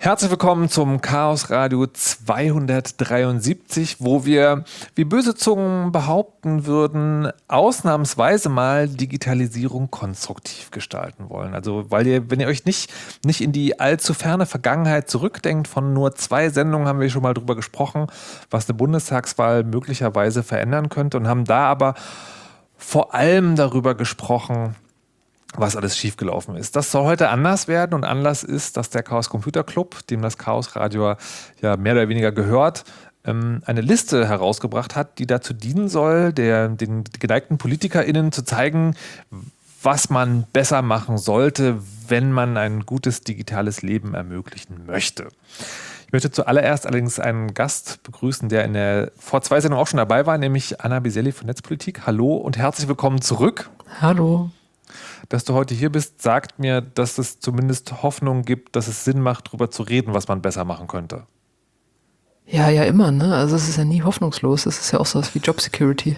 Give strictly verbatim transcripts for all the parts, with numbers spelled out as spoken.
Herzlich willkommen zum Chaos Radio zweihundertdreiundsiebzig, wo wir, wie böse Zungen behaupten würden, ausnahmsweise mal Digitalisierung konstruktiv gestalten wollen. Also, weil ihr, wenn ihr euch nicht, nicht in die allzu ferne Vergangenheit zurückdenkt, von nur zwei Sendungen haben wir schon mal drüber gesprochen, was eine Bundestagswahl möglicherweise verändern könnte, und haben da aber vor allem darüber gesprochen, was alles schiefgelaufen ist. Das soll heute anders werden, und Anlass ist, dass der Chaos Computer Club, dem das Chaos Radio ja mehr oder weniger gehört, eine Liste herausgebracht hat, die dazu dienen soll, der, den geneigten PolitikerInnen zu zeigen, was man besser machen sollte, wenn man ein gutes digitales Leben ermöglichen möchte. Ich möchte zuallererst allerdings einen Gast begrüßen, der in der vor zwei Sendungen auch schon dabei war, nämlich Anna Biselli von Netzpolitik. Hallo und herzlich willkommen zurück. Hallo. Dass du heute hier bist, sagt mir, dass es zumindest Hoffnung gibt, dass es Sinn macht, darüber zu reden, was man besser machen könnte. Ja, ja, immer, ne? Also es ist ja nie hoffnungslos. Es ist ja auch so was wie Job Security.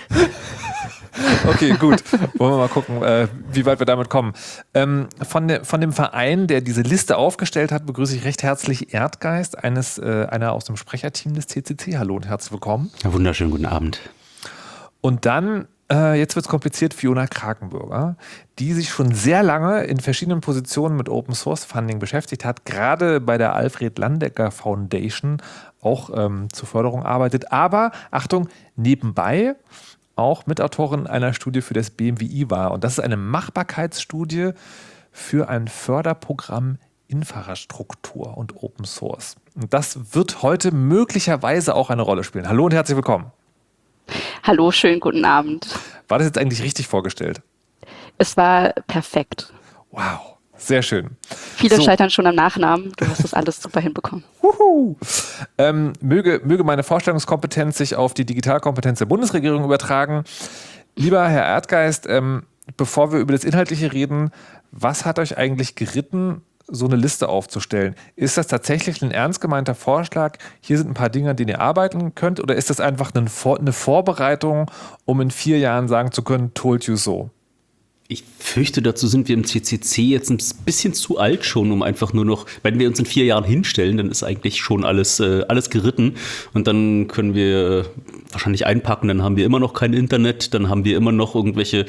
Okay, gut. Wollen wir mal gucken, äh, wie weit wir damit kommen. Ähm, von, de, von dem Verein, der diese Liste aufgestellt hat, begrüße ich recht herzlich Erdgeist, eines, äh, einer aus dem Sprecherteam des C C C. Hallo und herzlich willkommen. Ja, wunderschönen guten Abend. Und dann, äh, jetzt wird es kompliziert, Fiona Krakenbürger, die sich schon sehr lange in verschiedenen Positionen mit Open Source Funding beschäftigt hat, gerade bei der Alfred Landecker Foundation auch ähm, zur Förderung arbeitet, aber, Achtung, nebenbei auch Mitautorin einer Studie für das B M W I war. Und das ist eine Machbarkeitsstudie für ein Förderprogramm Infrastruktur und Open Source. Und das wird heute möglicherweise auch eine Rolle spielen. Hallo und herzlich willkommen. Hallo, schönen guten Abend. War das jetzt eigentlich richtig vorgestellt? Es war perfekt. Wow, sehr schön. Viele so. scheitern schon am Nachnamen. Du hast das alles super hinbekommen. Wuhu. Ähm, möge, möge meine Vorstellungskompetenz sich auf die Digitalkompetenz der Bundesregierung übertragen. Lieber Herr Erdgeist, ähm, bevor wir über das Inhaltliche reden, was hat euch eigentlich geritten, so eine Liste aufzustellen? Ist das tatsächlich ein ernst gemeinter Vorschlag, hier sind ein paar Dinge, an denen ihr arbeiten könnt, oder ist das einfach eine, Vor- eine Vorbereitung, um in vier Jahren sagen zu können, told you so? Ich fürchte, dazu sind wir im C C C jetzt ein bisschen zu alt schon, um einfach nur noch, wenn wir uns in vier Jahren hinstellen, dann ist eigentlich schon alles, äh, alles geritten, und dann können wir wahrscheinlich einpacken, dann haben wir immer noch kein Internet, dann haben wir immer noch irgendwelche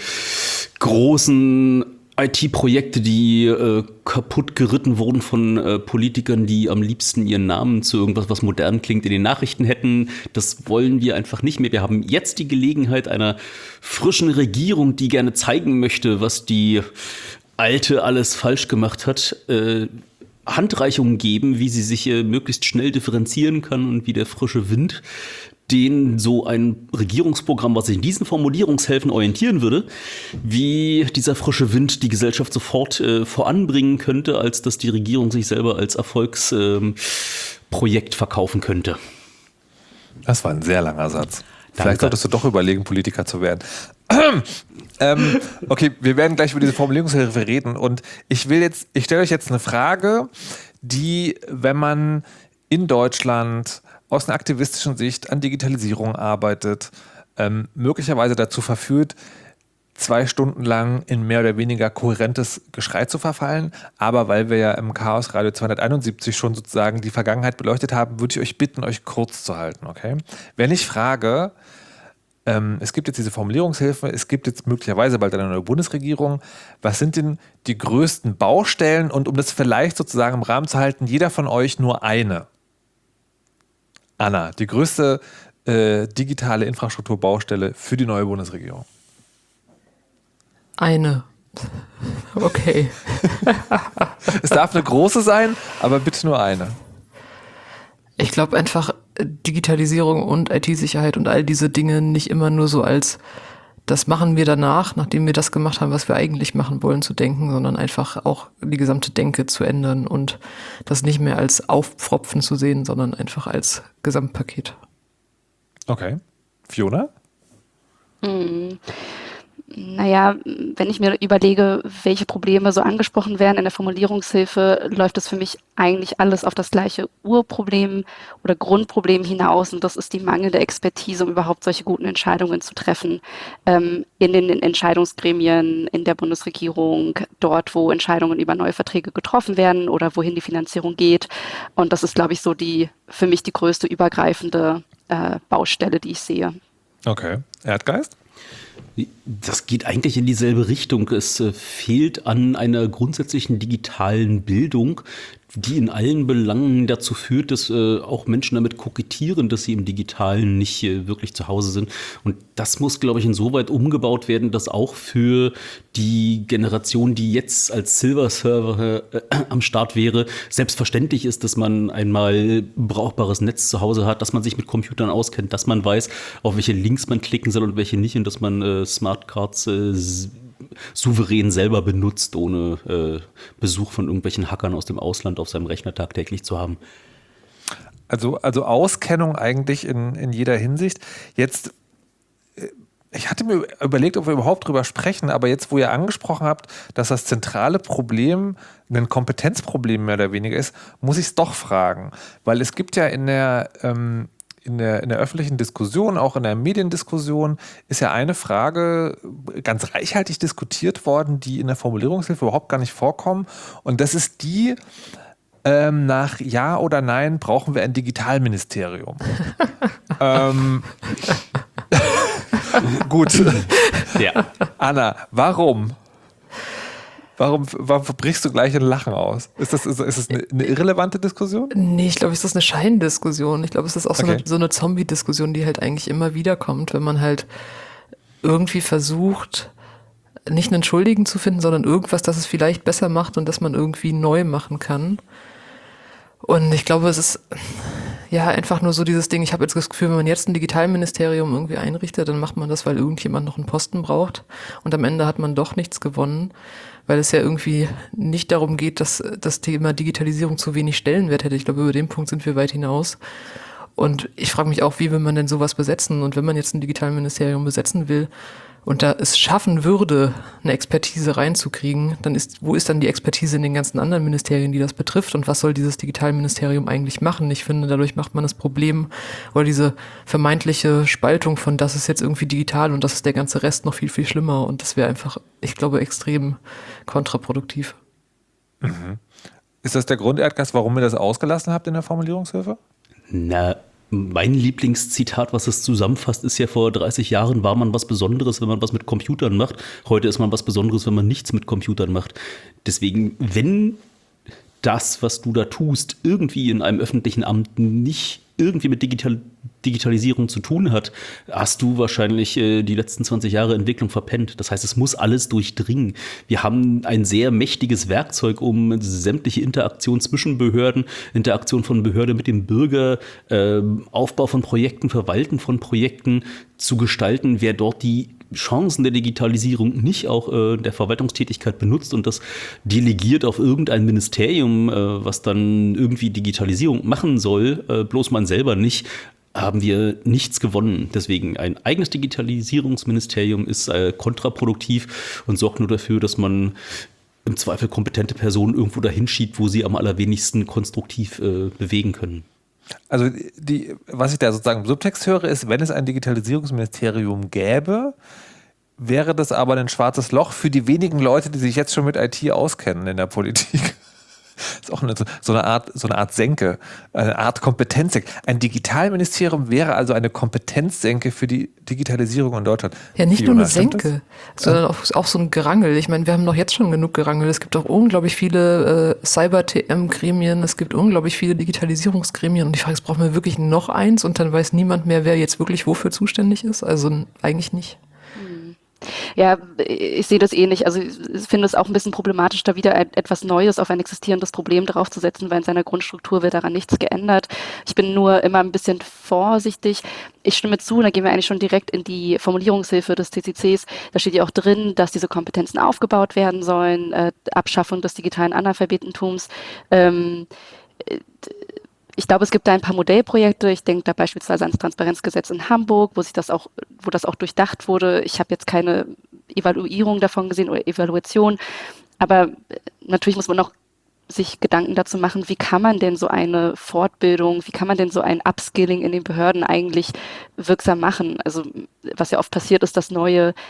großen I T-Projekte, die äh, kaputt geritten wurden von äh, Politikern, die am liebsten ihren Namen zu irgendwas, was modern klingt, in den Nachrichten hätten. Das wollen wir einfach nicht mehr. Wir haben jetzt die Gelegenheit einer frischen Regierung, die gerne zeigen möchte, was die alte alles falsch gemacht hat, äh, Handreichungen geben, wie sie sich äh, möglichst schnell differenzieren kann und wie der frische Wind den so ein Regierungsprogramm, was sich in diesen Formulierungshilfen orientieren würde, wie dieser frische Wind die Gesellschaft sofort äh, voranbringen könnte, als dass die Regierung sich selber als Erfolgsprojekt ähm, verkaufen könnte. Das war ein sehr langer Satz. Danke. Vielleicht solltest du doch überlegen, Politiker zu werden. ähm, okay, wir werden gleich über diese Formulierungshilfe reden, und ich will jetzt, ich stelle euch jetzt eine Frage, die, wenn man in Deutschland aus einer aktivistischen Sicht an Digitalisierung arbeitet, ähm, möglicherweise dazu verführt, zwei Stunden lang in mehr oder weniger kohärentes Geschrei zu verfallen. Aber weil wir ja im Chaos Radio zweihunderteinundsiebzig schon sozusagen die Vergangenheit beleuchtet haben, würde ich euch bitten, euch kurz zu halten. Okay? Wenn ich frage, ähm, es gibt jetzt diese Formulierungshilfe, es gibt jetzt möglicherweise bald eine neue Bundesregierung, was sind denn die größten Baustellen? Und um das vielleicht sozusagen im Rahmen zu halten, jeder von euch nur eine. Anna, die größte äh, digitale Infrastrukturbaustelle für die neue Bundesregierung? Eine. Okay. Es darf eine große sein, aber bitte nur eine. Ich glaube einfach, Digitalisierung und I T-Sicherheit und all diese Dinge nicht immer nur so als, das machen wir danach, nachdem wir das gemacht haben, was wir eigentlich machen wollen, zu denken, sondern einfach auch die gesamte Denke zu ändern und das nicht mehr als Aufpfropfen zu sehen, sondern einfach als Gesamtpaket. Okay. Fiona? Hm. Naja, wenn ich mir überlege, welche Probleme so angesprochen werden in der Formulierungshilfe, läuft es für mich eigentlich alles auf das gleiche Urproblem oder Grundproblem hinaus, und das ist die mangelnde Expertise, um überhaupt solche guten Entscheidungen zu treffen, ähm, in den Entscheidungsgremien, in der Bundesregierung, dort, wo Entscheidungen über neue Verträge getroffen werden oder wohin die Finanzierung geht. Und das ist, glaube ich, so die für mich die größte übergreifende äh, Baustelle, die ich sehe. Okay. Erdgeist? Das geht eigentlich in dieselbe Richtung. Es äh, fehlt an einer grundsätzlichen digitalen Bildung, die in allen Belangen dazu führt, dass äh, auch Menschen damit kokettieren, dass sie im Digitalen nicht äh, wirklich zu Hause sind. Und das muss, glaube ich, insoweit umgebaut werden, dass auch für die Generation, die jetzt als Silver-Server äh, am Start wäre, selbstverständlich ist, dass man einmal brauchbares Netz zu Hause hat, dass man sich mit Computern auskennt, dass man weiß, auf welche Links man klicken soll und welche nicht, und dass man äh, Smartcards äh, souverän selber benutzt, ohne äh, Besuch von irgendwelchen Hackern aus dem Ausland auf seinem Rechner tagtäglich zu haben. Also, also Auskennung eigentlich in, in jeder Hinsicht. Jetzt, ich hatte mir überlegt, ob wir überhaupt drüber sprechen, aber jetzt, wo ihr angesprochen habt, dass das zentrale Problem ein Kompetenzproblem mehr oder weniger ist, muss ich es doch fragen. Weil es gibt ja in der ähm, In der, in der öffentlichen Diskussion, auch in der Mediendiskussion, ist ja eine Frage ganz reichhaltig diskutiert worden, die in der Formulierungshilfe überhaupt gar nicht vorkommen. Und das ist die, ähm, nach Ja oder Nein brauchen wir ein Digitalministerium. ähm, Gut. Ja. Anna, warum? Warum, warum brichst du gleich in Lachen aus? Ist das, ist, ist das eine, eine irrelevante Diskussion? Nee, ich glaube, es ist eine Scheindiskussion. Ich glaube, es ist auch so Okay. eine, so eine Zombie-Diskussion, die halt eigentlich immer wieder kommt, wenn man halt irgendwie versucht, nicht einen Schuldigen zu finden, sondern irgendwas, das es vielleicht besser macht und das man irgendwie neu machen kann. Und ich glaube, es ist ja einfach nur so dieses Ding, ich habe jetzt das Gefühl, wenn man jetzt ein Digitalministerium irgendwie einrichtet, dann macht man das, weil irgendjemand noch einen Posten braucht. Und am Ende hat man doch nichts gewonnen, weil es ja irgendwie nicht darum geht, dass das Thema Digitalisierung zu wenig Stellenwert hätte. Ich glaube, über den Punkt sind wir weit hinaus. Und ich frage mich auch, wie will man denn sowas besetzen? Und wenn man jetzt ein Digitalministerium besetzen will und da es schaffen würde, eine Expertise reinzukriegen, dann ist, wo ist dann die Expertise in den ganzen anderen Ministerien, die das betrifft? Und was soll dieses Digitalministerium eigentlich machen? Ich finde, dadurch macht man das Problem oder diese vermeintliche Spaltung von, das ist jetzt irgendwie digital und das ist der ganze Rest noch viel, viel schlimmer. Und das wäre einfach, ich glaube, extrem kontraproduktiv. Mhm. Ist das der Grund, Erdgas, warum ihr das ausgelassen habt in der Formulierungshilfe? Na, mein Lieblingszitat, was es zusammenfasst, ist ja: Vor dreißig Jahren war man was Besonderes, wenn man was mit Computern macht. Heute ist man was Besonderes, wenn man nichts mit Computern macht. Deswegen, wenn das, was du da tust, irgendwie in einem öffentlichen Amt nicht irgendwie mit Digital- Digitalisierung zu tun hat, hast du wahrscheinlich äh, die letzten zwanzig Jahre Entwicklung verpennt. Das heißt, es muss alles durchdringen. Wir haben ein sehr mächtiges Werkzeug, um sämtliche Interaktion zwischen Behörden, Interaktion von Behörde mit dem Bürger, äh, Aufbau von Projekten, Verwalten von Projekten zu gestalten. Wer dort die Chancen der Digitalisierung nicht auch äh, der Verwaltungstätigkeit benutzt und das delegiert auf irgendein Ministerium, äh, was dann irgendwie Digitalisierung machen soll, äh, bloß man selber nicht, haben wir nichts gewonnen. Deswegen ein eigenes Digitalisierungsministerium ist äh, kontraproduktiv und sorgt nur dafür, dass man im Zweifel kompetente Personen irgendwo dahin schiebt, wo sie am allerwenigsten konstruktiv äh, bewegen können. Also die, was ich da sozusagen im Subtext höre, ist, wenn es ein Digitalisierungsministerium gäbe, wäre das aber ein schwarzes Loch für die wenigen Leute, die sich jetzt schon mit I T auskennen in der Politik. Das ist auch eine, so, eine Art, so eine Art Senke, eine Art Kompetenzsenke. Ein Digitalministerium wäre also eine Kompetenzsenke für die Digitalisierung in Deutschland. Ja, nicht Fiona, nur eine stimmt das? Senke, sondern auch, auch so ein Gerangel. Ich meine, wir haben doch jetzt schon genug Gerangel. Es gibt auch unglaublich viele äh, Cyber-T M-Gremien, es gibt unglaublich viele Digitalisierungsgremien und die Frage ist, brauchen wir wirklich noch eins und dann weiß niemand mehr, wer jetzt wirklich wofür zuständig ist? Also eigentlich nicht. Ja, ich sehe das ähnlich. Also ich finde es auch ein bisschen problematisch, da wieder ein, etwas Neues auf ein existierendes Problem draufzusetzen, weil in seiner Grundstruktur wird daran nichts geändert. Ich bin nur immer ein bisschen vorsichtig. Ich stimme zu, da gehen wir eigentlich schon direkt in die Formulierungshilfe des T C Cs. Da steht ja auch drin, dass diese Kompetenzen aufgebaut werden sollen, äh, Abschaffung des digitalen Analphabetentums. Ähm, Ich glaube, es gibt da ein paar Modellprojekte. Ich denke da beispielsweise ans Transparenzgesetz in Hamburg, wo sich das auch, wo das auch durchdacht wurde. Ich habe jetzt keine Evaluierung davon gesehen oder Evaluation, aber natürlich muss man auch sich Gedanken dazu machen, wie kann man denn so eine Fortbildung, wie kann man denn so ein Upskilling in den Behörden eigentlich wirksam machen? Also was ja oft passiert ist, dass neue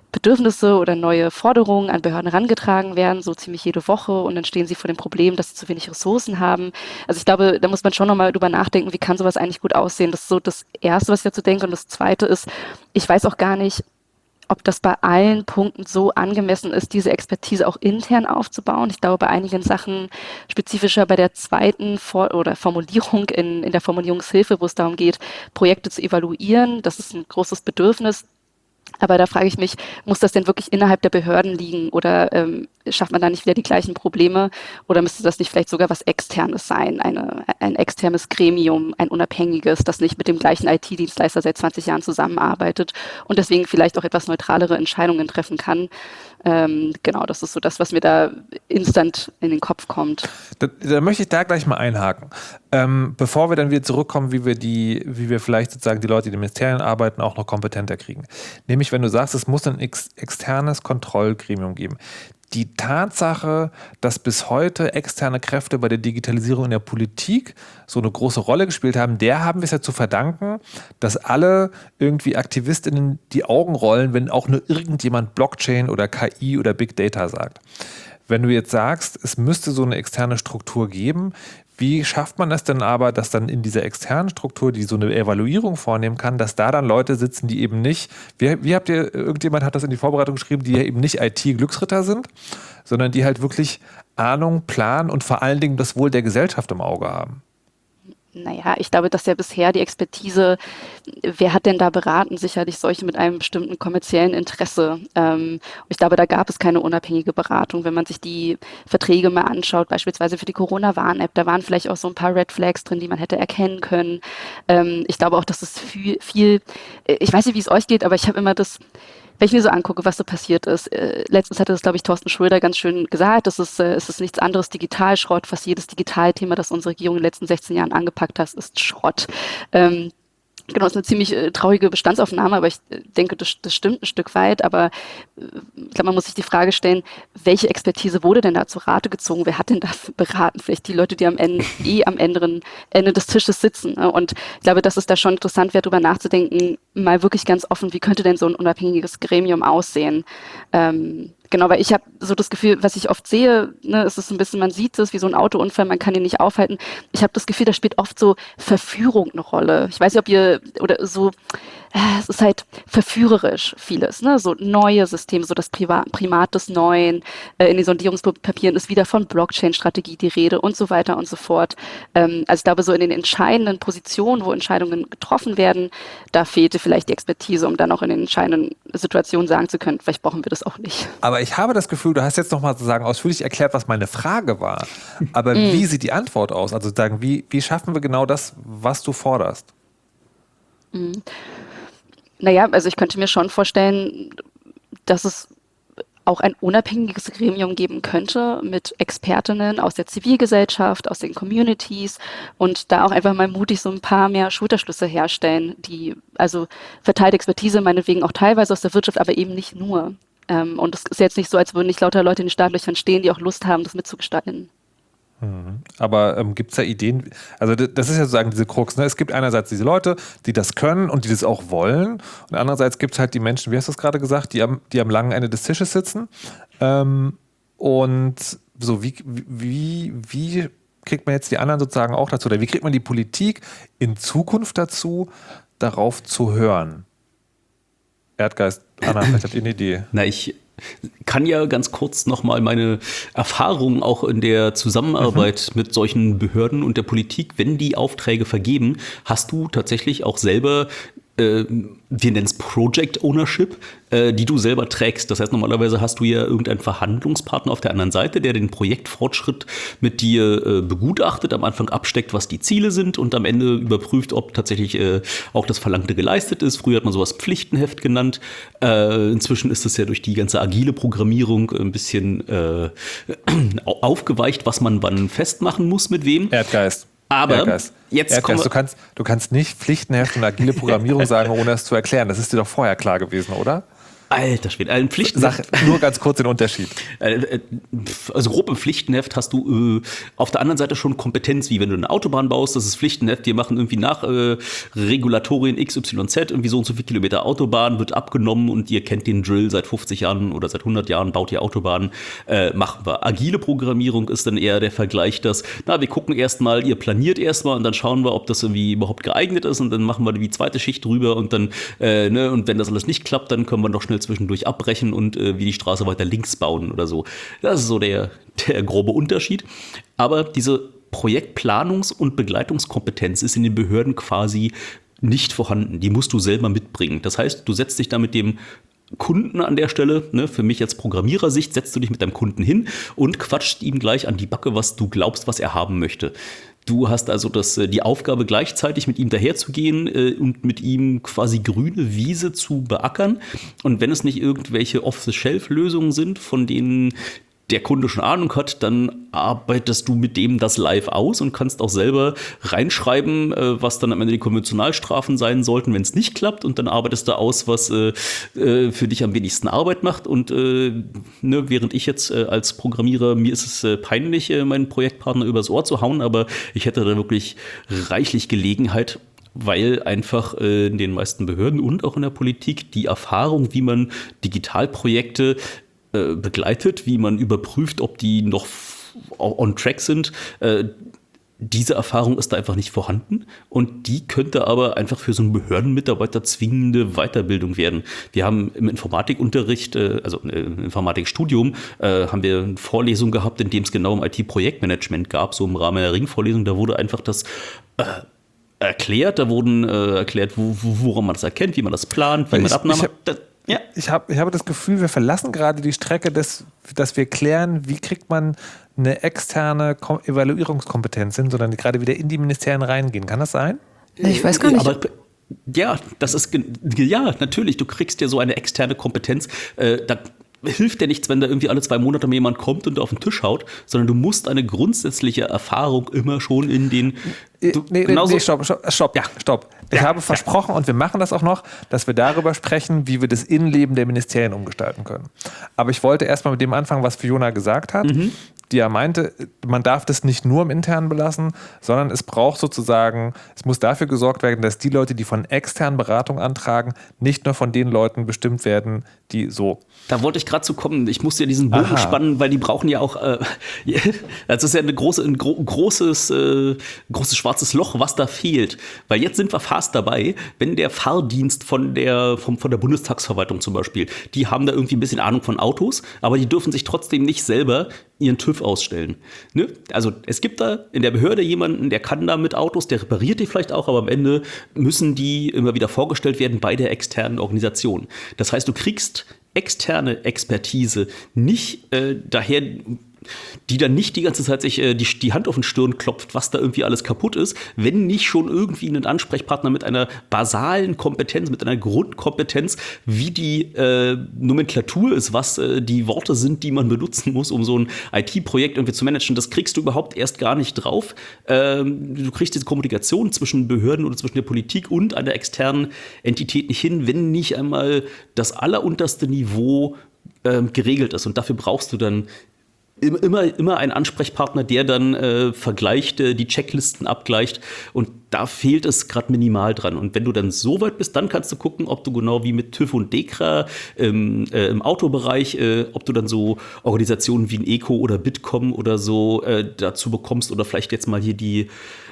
Bedürfnisse oder neue Forderungen an Behörden herangetragen werden, so ziemlich jede Woche, und dann stehen sie vor dem Problem, dass sie zu wenig Ressourcen haben. Also ich glaube, da muss man schon nochmal drüber nachdenken, wie kann sowas eigentlich gut aussehen. Das ist so das Erste, was ich dazu denke. Und das Zweite ist, ich weiß auch gar nicht, ob das bei allen Punkten so angemessen ist, diese Expertise auch intern aufzubauen. Ich glaube, bei einigen Sachen, spezifischer bei der zweiten For- oder Formulierung in, in der Formulierungshilfe, wo es darum geht, Projekte zu evaluieren, das ist ein großes Bedürfnis. Aber da frage ich mich, muss das denn wirklich innerhalb der Behörden liegen oder ähm, schafft man da nicht wieder die gleichen Probleme oder müsste das nicht vielleicht sogar was Externes sein, eine, ein externes Gremium, ein unabhängiges, das nicht mit dem gleichen I T-Dienstleister seit zwanzig Jahren zusammenarbeitet und deswegen vielleicht auch etwas neutralere Entscheidungen treffen kann. Ähm, genau, das ist so das, was mir da instant in den Kopf kommt. Da, da möchte ich da gleich mal einhaken. Ähm, bevor wir dann wieder zurückkommen, wie wir die, wie wir vielleicht sozusagen die Leute, die in den Ministerien arbeiten, auch noch kompetenter kriegen. Nämlich, wenn du sagst, es muss ein ex- externes Kontrollgremium geben. Die Tatsache, dass bis heute externe Kräfte bei der Digitalisierung in der Politik so eine große Rolle gespielt haben, der haben wir es ja zu verdanken, dass alle irgendwie AktivistInnen die Augen rollen, wenn auch nur irgendjemand Blockchain oder K I oder Big Data sagt. Wenn du jetzt sagst, es müsste so eine externe Struktur geben, wie schafft man das denn aber, dass dann in dieser externen Struktur, die so eine Evaluierung vornehmen kann, dass da dann Leute sitzen, die eben nicht, wie, wie habt ihr, irgendjemand hat das in die Vorbereitung geschrieben, die ja eben nicht I T-Glücksritter sind, sondern die halt wirklich Ahnung, Plan und vor allen Dingen das Wohl der Gesellschaft im Auge haben? Naja, ich glaube, dass ja bisher die Expertise, wer hat denn da beraten? Sicherlich solche mit einem bestimmten kommerziellen Interesse. Ähm, ich glaube, da gab es keine unabhängige Beratung. Wenn man sich die Verträge mal anschaut, beispielsweise für die Corona-Warn-App, da waren vielleicht auch so ein paar Red Flags drin, die man hätte erkennen können. Ähm, ich glaube auch, dass es viel, viel, ich weiß nicht, wie es euch geht, aber ich habe immer das, wenn ich mir so angucke, was so passiert ist, äh, letztens hatte das, glaube ich, Thorsten Schröder ganz schön gesagt, das ist, äh, es ist nichts anderes Digitalschrott, fast jedes Digitalthema, das unsere Regierung in den letzten sechzehn Jahren angepackt hat, ist Schrott. Ähm, Genau, ist eine ziemlich äh, traurige Bestandsaufnahme, aber ich äh, denke, das, das stimmt ein Stück weit. Aber äh, ich glaube, man muss sich die Frage stellen, welche Expertise wurde denn da zu Rate gezogen? Wer hat denn das beraten? Vielleicht die Leute, die am Ende eh am anderen Ende des Tisches sitzen. Ne? Und ich glaube, dass es da schon interessant wäre, darüber nachzudenken, mal wirklich ganz offen, wie könnte denn so ein unabhängiges Gremium aussehen? Ähm, Genau, weil ich habe so das Gefühl, was ich oft sehe, ne, es ist ein bisschen, man sieht es wie so ein Autounfall, man kann ihn nicht aufhalten. Ich habe das Gefühl, da spielt oft so Verführung eine Rolle. Ich weiß nicht, ob ihr, oder so, äh, es ist halt verführerisch vieles, ne, so neue Systeme, so das Privat, Primat des Neuen. Äh, in den Sondierungspapieren ist wieder von Blockchain-Strategie die Rede und so weiter und so fort. Ähm, also ich glaube, so in den entscheidenden Positionen, wo Entscheidungen getroffen werden, da fehlte vielleicht die Expertise, um dann auch in den entscheidenden Situationen sagen zu können, vielleicht brauchen wir das auch nicht. Aber ich habe das Gefühl, du hast jetzt nochmal sozusagen ausführlich erklärt, was meine Frage war. Aber mm. wie sieht die Antwort aus? Also sagen, wie, wie schaffen wir genau das, was du forderst? Mm. Naja, also ich könnte mir schon vorstellen, dass es auch ein unabhängiges Gremium geben könnte mit Expertinnen aus der Zivilgesellschaft, aus den Communities und da auch einfach mal mutig so ein paar mehr Schulterschlüsse herstellen, die also verteilte Expertise meinetwegen auch teilweise aus der Wirtschaft, aber eben nicht nur. Ähm, und es ist jetzt nicht so, als würden nicht lauter Leute in den Startlöchern stehen, die auch Lust haben, das mitzugestalten. Mhm. Aber ähm, gibt es da Ideen? Also das ist ja sozusagen diese Krux. Ne? Es gibt einerseits diese Leute, die das können und die das auch wollen. Und andererseits gibt es halt die Menschen, wie hast du es gerade gesagt, die am, die am langen Ende des Tisches sitzen. Ähm, und so, wie, wie, wie kriegt man jetzt die anderen sozusagen auch dazu? Oder wie kriegt man die Politik in Zukunft dazu, darauf zu hören? Erdgeist, Anna, vielleicht habt ihr eine Idee. Na, ich kann ja ganz kurz nochmal meine Erfahrungen auch in der Zusammenarbeit mhm. mit solchen Behörden und der Politik, wenn die Aufträge vergeben, hast du tatsächlich auch selber, äh, wir nennen es Project Ownership, äh, die du selber trägst. Das heißt, normalerweise hast du ja irgendeinen Verhandlungspartner auf der anderen Seite, der den Projektfortschritt mit dir äh, begutachtet, am Anfang absteckt, was die Ziele sind und am Ende überprüft, ob tatsächlich äh, auch das Verlangte geleistet ist. Früher hat man sowas Pflichtenheft genannt. Äh, inzwischen ist es ja durch die ganze agile Programmierung ein bisschen äh, aufgeweicht, was man wann festmachen muss, mit wem. Erdgeist. Aber Erdgeist. jetzt Erdgeist, kommen wir, du kannst, du kannst nicht Pflichtenheft und agile Programmierung sagen, ohne es zu erklären. Das ist dir doch vorher klar gewesen, oder? Alter Schwede, ein Pflichtenheft. Sag nur ganz kurz den Unterschied. Also grob im Pflichtenheft hast du äh, auf der anderen Seite schon Kompetenz, wie wenn du eine Autobahn baust, das ist Pflichtenheft, die machen irgendwie nach äh, Regulatorien X Y Z, irgendwie so und so viele Kilometer Autobahn, wird abgenommen und ihr kennt den Drill seit fünfzig Jahren oder seit hundert Jahren, baut ihr Autobahnen, äh, machen wir. Agile Programmierung ist dann eher der Vergleich, dass, na, wir gucken erstmal, ihr planiert erstmal und dann schauen wir, ob das irgendwie überhaupt geeignet ist und dann machen wir die zweite Schicht drüber und dann, äh, ne, und wenn das alles nicht klappt, dann können wir noch schnell zwischendurch abbrechen und äh, wie die Straße weiter links bauen oder so. Das ist so der, der grobe Unterschied. Aber diese Projektplanungs- und Begleitungskompetenz ist in den Behörden quasi nicht vorhanden. Die musst du selber mitbringen. Das heißt, du setzt dich da mit dem Kunden an der Stelle, ne, für mich als Programmierersicht, setzt du dich mit deinem Kunden hin und quatscht ihm gleich an die Backe, was du glaubst, was er haben möchte. Du hast also das, die Aufgabe, gleichzeitig mit ihm daherzugehen äh, und mit ihm quasi grüne Wiese zu beackern. Und wenn es nicht irgendwelche Off-the-Shelf-Lösungen sind, von denen der Kunde schon Ahnung hat, dann arbeitest du mit dem das live aus und kannst auch selber reinschreiben, äh, was dann am Ende die Konventionalstrafen sein sollten, wenn es nicht klappt. Und dann arbeitest du aus, was äh, äh, für dich am wenigsten Arbeit macht. Und äh, ne, während ich jetzt äh, als Programmierer, mir ist es äh, peinlich, äh, meinen Projektpartner übers Ohr zu hauen, aber ich hätte da wirklich reichlich Gelegenheit, weil einfach äh, in den meisten Behörden und auch in der Politik die Erfahrung, wie man Digitalprojekte begleitet, wie man überprüft, ob die noch on track sind. Diese Erfahrung ist da einfach nicht vorhanden und die könnte aber einfach für so einen Behördenmitarbeiter zwingende Weiterbildung werden. Wir haben im Informatikunterricht, also im Informatikstudium, haben wir eine Vorlesung gehabt, in dem es genau um I T-Projektmanagement gab, so im Rahmen der Ringvorlesung. Da wurde einfach das erklärt, da wurden erklärt, woran man das erkennt, wie man das plant, wie man Abnahmen hat. Ja. Ich, hab, ich habe das Gefühl, wir verlassen gerade die Strecke, des, dass wir klären, wie kriegt man eine externe Kom- Evaluierungskompetenz hin, sondern gerade wieder in die Ministerien reingehen. Kann das sein? Ich weiß gar nicht. Aber, ja, das ist, ja, natürlich, du kriegst ja so eine externe Kompetenz, äh, da hilft dir nichts, wenn da irgendwie alle zwei Monate mal jemand kommt und auf den Tisch haut, sondern du musst eine grundsätzliche Erfahrung immer schon in den... Du, nee, nee, nee, stopp, stopp, stopp, ja. stopp. Ich ja, habe versprochen, ja. und wir machen das auch noch, dass wir darüber sprechen, wie wir das Innenleben der Ministerien umgestalten können. Aber ich wollte erstmal mit dem anfangen, was Fiona gesagt hat, mhm. die ja meinte, man darf das nicht nur im Internen belassen, sondern es braucht sozusagen, es muss dafür gesorgt werden, dass die Leute, die von externen Beratung antragen, nicht nur von den Leuten bestimmt werden, die so. Da wollte ich gerade zu kommen. Ich musste ja diesen Bogen Aha. spannen, weil die brauchen ja auch, äh, das ist ja eine große, ein gro- großes, äh, großes schwarzes Loch, was da fehlt. Weil jetzt sind wir fast dabei, wenn der Fahrdienst von der, vom, von der Bundestagsverwaltung zum Beispiel, die haben da irgendwie ein bisschen Ahnung von Autos, aber die dürfen sich trotzdem nicht selber ihren TÜV ausstellen. Ne? Also es gibt da in der Behörde jemanden, der kann da mit Autos, der repariert die vielleicht auch, aber am Ende müssen die immer wieder vorgestellt werden bei der externen Organisation. Das heißt, du kriegst externe Expertise nicht äh, daher, die dann nicht die ganze Zeit sich äh, die, die Hand auf den Stirn klopft, was da irgendwie alles kaputt ist, wenn nicht schon irgendwie ein Ansprechpartner mit einer basalen Kompetenz, mit einer Grundkompetenz, wie die äh, Nomenklatur ist, was äh, die Worte sind, die man benutzen muss, um so ein I T-Projekt irgendwie zu managen. Das kriegst du überhaupt erst gar nicht drauf. Ähm, du kriegst diese Kommunikation zwischen Behörden oder zwischen der Politik und einer externen Entität nicht hin, wenn nicht einmal das allerunterste Niveau äh, geregelt ist. Und dafür brauchst du dann Immer, immer ein Ansprechpartner, der dann äh, vergleicht, äh, die Checklisten abgleicht und da fehlt es gerade minimal dran. Und wenn du dann so weit bist, dann kannst du gucken, ob du genau wie mit TÜV und DEKRA ähm, äh, im Autobereich, äh, ob du dann so Organisationen wie ein ECO oder Bitkom oder so äh, dazu bekommst oder vielleicht jetzt mal hier die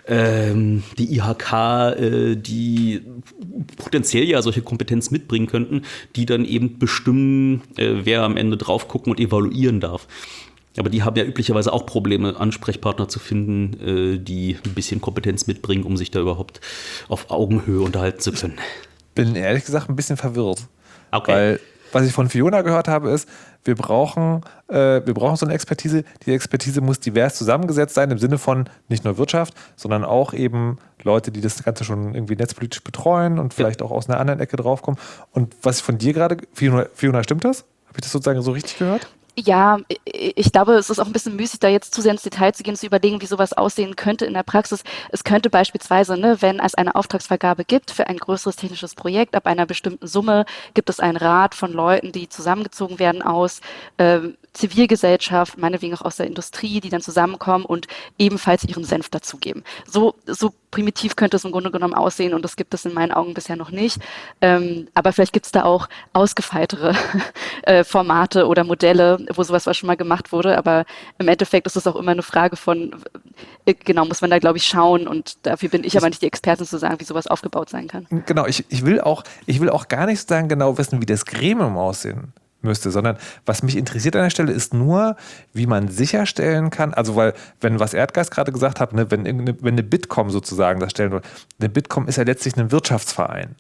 ähm, die I H K, äh, die potenziell ja solche Kompetenz mitbringen könnten, die dann eben bestimmen, äh, wer am Ende drauf gucken und evaluieren darf. Aber die haben ja üblicherweise auch Probleme, Ansprechpartner zu finden, äh, die ein bisschen Kompetenz mitbringen, um sich da überhaupt auf Augenhöhe unterhalten zu können. Bin ehrlich gesagt ein bisschen verwirrt. Okay. Weil, was ich von Fiona gehört habe, ist, wir brauchen, äh, wir brauchen so eine Expertise. Die Expertise muss divers zusammengesetzt sein, im Sinne von nicht nur Wirtschaft, sondern auch eben Leute, die das Ganze schon irgendwie netzpolitisch betreuen und vielleicht ja. auch aus einer anderen Ecke draufkommen. Und was ich von dir gerade, Fiona, Fiona, stimmt das? Habe ich das sozusagen so richtig gehört? Ja, ich glaube, es ist auch ein bisschen müßig, da jetzt zu sehr ins Detail zu gehen, zu überlegen, wie sowas aussehen könnte in der Praxis. Es könnte beispielsweise, ne, wenn es eine Auftragsvergabe gibt für ein größeres technisches Projekt, ab einer bestimmten Summe gibt es einen Rat von Leuten, die zusammengezogen werden aus ähm, Zivilgesellschaft, meinetwegen auch aus der Industrie, die dann zusammenkommen und ebenfalls ihren Senf dazugeben. So, so primitiv könnte es im Grunde genommen aussehen und das gibt es in meinen Augen bisher noch nicht. Ähm, aber vielleicht gibt es da auch ausgefeiltere äh, Formate oder Modelle, wo sowas schon mal gemacht wurde, aber im Endeffekt ist es auch immer eine Frage von, äh, genau, muss man da, glaube ich, schauen und dafür bin ich aber nicht die Expertin zu sagen, wie sowas aufgebaut sein kann. Genau, ich, ich, will auch, ich will auch gar nicht sagen genau wissen, wie das Gremium aussehen müsste, sondern was mich interessiert an der Stelle ist nur, wie man sicherstellen kann, also weil, wenn was Erdgeist gerade gesagt hat, ne, wenn, wenn eine Bitkom sozusagen das stellen will, eine Bitkom ist ja letztlich ein Wirtschaftsverein.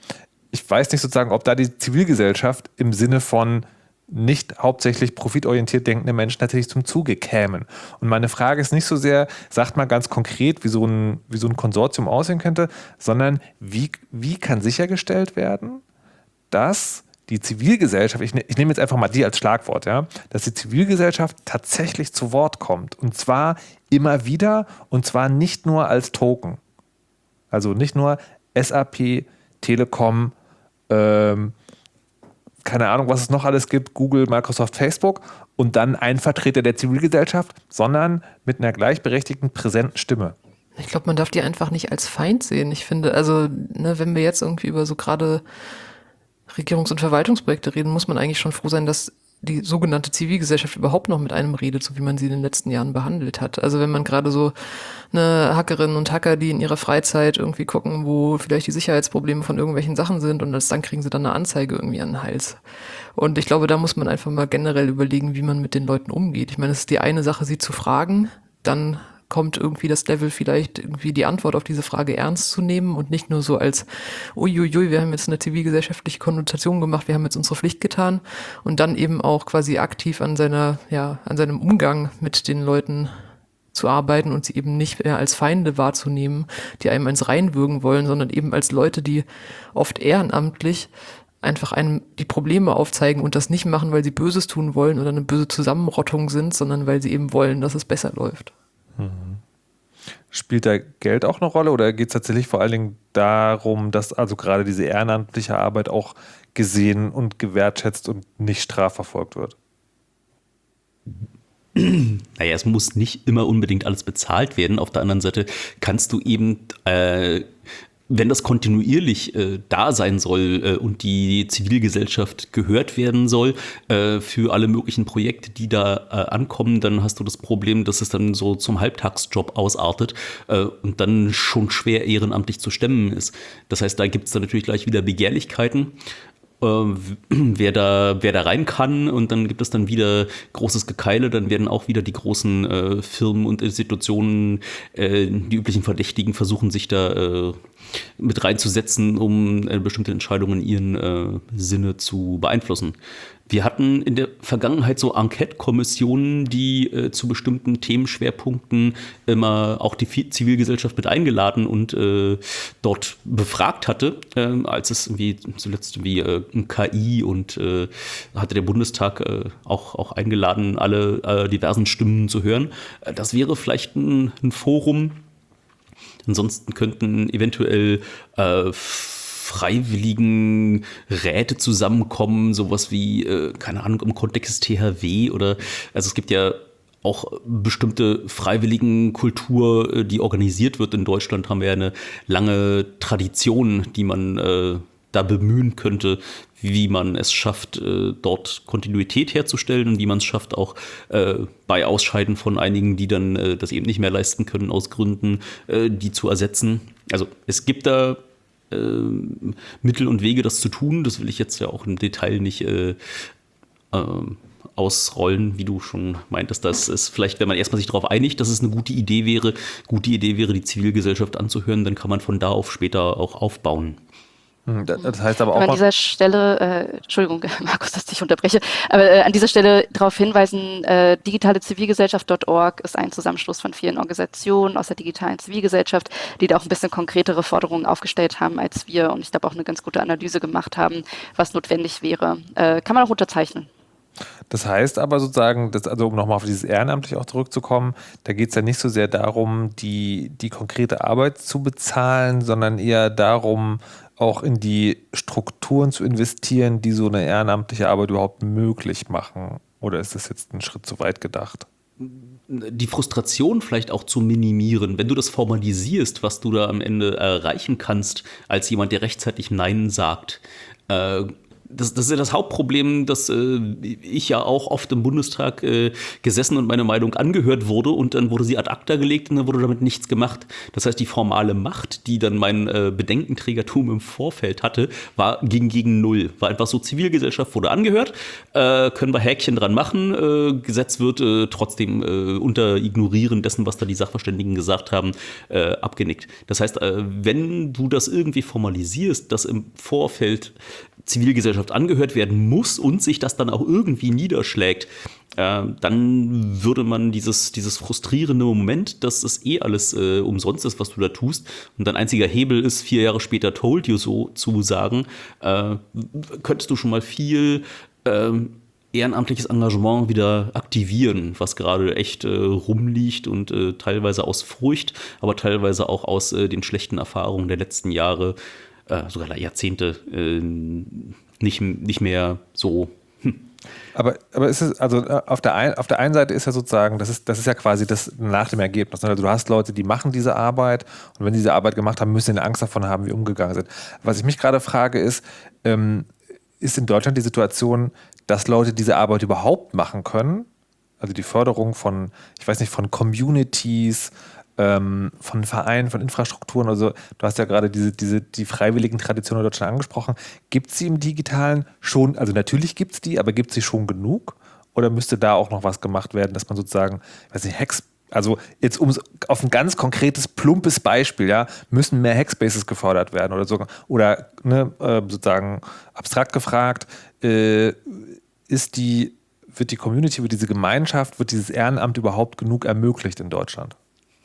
Ich weiß nicht sozusagen, ob da die Zivilgesellschaft im Sinne von nicht hauptsächlich profitorientiert denkende Menschen natürlich zum Zuge kämen. Und meine Frage ist nicht so sehr, sagt mal ganz konkret, wie so ein, wie so ein Konsortium aussehen könnte, sondern wie, wie kann sichergestellt werden, dass die Zivilgesellschaft, ich, ne, ich nehme jetzt einfach mal die als Schlagwort, ja, dass die Zivilgesellschaft tatsächlich zu Wort kommt. Und zwar immer wieder und zwar nicht nur als Token. Also nicht nur S A P, Telekom, ähm, keine Ahnung, was es noch alles gibt, Google, Microsoft, Facebook und dann ein Vertreter der Zivilgesellschaft, sondern mit einer gleichberechtigten, präsenten Stimme. Ich glaube, man darf die einfach nicht als Feind sehen. Ich finde, also, ne, wenn wir jetzt irgendwie über so gerade Regierungs- und Verwaltungsprojekte reden, muss man eigentlich schon froh sein, dass die sogenannte Zivilgesellschaft überhaupt noch mit einem redet, so wie man sie in den letzten Jahren behandelt hat. Also wenn man gerade so eine Hackerinnen und Hacker, die in ihrer Freizeit irgendwie gucken, wo vielleicht die Sicherheitsprobleme von irgendwelchen Sachen sind und das, dann kriegen sie dann eine Anzeige irgendwie an den Hals. Und ich glaube, da muss man einfach mal generell überlegen, wie man mit den Leuten umgeht. Ich meine, es ist die eine Sache, sie zu fragen, dann kommt irgendwie das Level vielleicht irgendwie die Antwort auf diese Frage ernst zu nehmen und nicht nur so als uiuiui, wir haben jetzt eine zivilgesellschaftliche Konnotation gemacht, wir haben jetzt unsere Pflicht getan und dann eben auch quasi aktiv an seiner, ja, an seinem Umgang mit den Leuten zu arbeiten und sie eben nicht mehr als Feinde wahrzunehmen, die einem eins reinwürgen wollen, sondern eben als Leute, die oft ehrenamtlich einfach einem die Probleme aufzeigen und das nicht machen, weil sie Böses tun wollen oder eine böse Zusammenrottung sind, sondern weil sie eben wollen, dass es besser läuft. Spielt da Geld auch eine Rolle oder geht es tatsächlich vor allen Dingen darum, dass also gerade diese ehrenamtliche Arbeit auch gesehen und gewertschätzt und nicht strafverfolgt wird? Naja, es muss nicht immer unbedingt alles bezahlt werden. Auf der anderen Seite kannst du eben, äh, wenn das kontinuierlich äh, da sein soll äh, und die Zivilgesellschaft gehört werden soll äh, für alle möglichen Projekte, die da äh, ankommen, dann hast du das Problem, dass es dann so zum Halbtagsjob ausartet äh, und dann schon schwer ehrenamtlich zu stemmen ist. Das heißt, da gibt es dann natürlich gleich wieder Begehrlichkeiten. Wer da, wer da rein kann und dann gibt es dann wieder großes Gekeile, dann werden auch wieder die großen äh, Firmen und Institutionen, äh, die üblichen Verdächtigen versuchen sich da äh, mit reinzusetzen, um äh, bestimmte Entscheidungen in ihren äh, Sinne zu beeinflussen. Wir hatten in der Vergangenheit so Enquete-Kommissionen, die äh, zu bestimmten Themenschwerpunkten immer auch die Zivilgesellschaft mit eingeladen und äh, dort befragt hatte, äh, als es irgendwie zuletzt wie äh, K I und äh, hatte der Bundestag äh, auch, auch eingeladen, alle äh, diversen Stimmen zu hören. Äh, das wäre vielleicht ein, ein Forum. Ansonsten könnten eventuell äh, freiwilligen Räte zusammenkommen, sowas wie, äh, keine Ahnung, im Kontext T H W oder, also es gibt ja auch bestimmte freiwilligen Kultur, die organisiert wird in Deutschland, haben wir ja eine lange Tradition, die man äh, da bemühen könnte, wie man es schafft, äh, dort Kontinuität herzustellen und wie man es schafft, auch äh, bei Ausscheiden von einigen, die dann äh, das eben nicht mehr leisten können aus Gründen, äh, die zu ersetzen. Also es gibt da Mittel und Wege, das zu tun. Das will ich jetzt ja auch im Detail nicht äh, äh, ausrollen, wie du schon meintest. Das ist vielleicht, wenn man erstmal sich darauf einigt, dass es eine gute Idee wäre, gute Idee wäre, die Zivilgesellschaft anzuhören, dann kann man von da auf später auch aufbauen. Das heißt aber auch an dieser Stelle, äh, Entschuldigung, Markus, dass ich dich unterbreche, aber äh, an dieser Stelle darauf hinweisen, äh, digitale Zivilgesellschaft Punkt org ist ein Zusammenschluss von vielen Organisationen aus der digitalen Zivilgesellschaft, die da auch ein bisschen konkretere Forderungen aufgestellt haben als wir und ich glaube auch eine ganz gute Analyse gemacht haben, was notwendig wäre. Äh, kann man auch unterzeichnen. Das heißt aber sozusagen, dass, also um nochmal auf dieses Ehrenamtliche auch zurückzukommen, da geht es ja nicht so sehr darum, die, die konkrete Arbeit zu bezahlen, sondern eher darum, auch in die Strukturen zu investieren, die so eine ehrenamtliche Arbeit überhaupt möglich machen. Oder ist das jetzt ein Schritt zu weit gedacht? Die Frustration vielleicht auch zu minimieren, wenn du das formalisierst, was du da am Ende erreichen kannst, als jemand, der rechtzeitig Nein sagt. Äh, Das, das ist ja das Hauptproblem, dass äh, ich ja auch oft im Bundestag äh, gesessen und meine Meinung angehört wurde und dann wurde sie ad acta gelegt und dann wurde damit nichts gemacht. Das heißt, die formale Macht, die dann mein äh, Bedenkenträgertum im Vorfeld hatte, war gegen, gegen null. War einfach so, Zivilgesellschaft wurde angehört, äh, können wir Häkchen dran machen, äh, Gesetz wird äh, trotzdem äh, unter Ignorieren dessen, was da die Sachverständigen gesagt haben, äh, abgenickt. Das heißt, äh, wenn du das irgendwie formalisierst, dass im Vorfeld Zivilgesellschaft angehört werden muss und sich das dann auch irgendwie niederschlägt, äh, dann würde man dieses, dieses frustrierende Moment, dass das eh alles äh, umsonst ist, was du da tust, und dein einziger Hebel ist, vier Jahre später told you so zu sagen, äh, könntest du schon mal viel äh, ehrenamtliches Engagement wieder aktivieren, was gerade echt äh, rumliegt und äh, teilweise aus Furcht, aber teilweise auch aus äh, den schlechten Erfahrungen der letzten Jahre, Äh, sogar der Jahrzehnte äh, nicht, nicht mehr so. Hm. Aber, aber ist es, also auf der, ein, auf der einen Seite ist ja sozusagen, das ist, das ist ja quasi das nach dem Ergebnis. Also du hast Leute, die machen diese Arbeit und wenn die diese Arbeit gemacht haben, müssen sie Angst davon haben, wie umgegangen sind. Was ich mich gerade frage ist, ähm, ist in Deutschland die Situation, dass Leute diese Arbeit überhaupt machen können? Also die Förderung von, ich weiß nicht, von Communities, Ähm, von Vereinen, von Infrastrukturen, also du hast ja gerade diese, diese, die freiwilligen Traditionen in Deutschland angesprochen. Gibt es sie im Digitalen schon, also natürlich gibt es die, aber gibt es sie schon genug? Oder müsste da auch noch was gemacht werden, dass man sozusagen, ich weiß nicht, Hacks, also jetzt um auf ein ganz konkretes, plumpes Beispiel, ja, müssen mehr Hackspaces gefördert werden oder so, oder ne, äh, sozusagen abstrakt gefragt, äh, ist die, wird die Community, wird diese Gemeinschaft, wird dieses Ehrenamt überhaupt genug ermöglicht in Deutschland?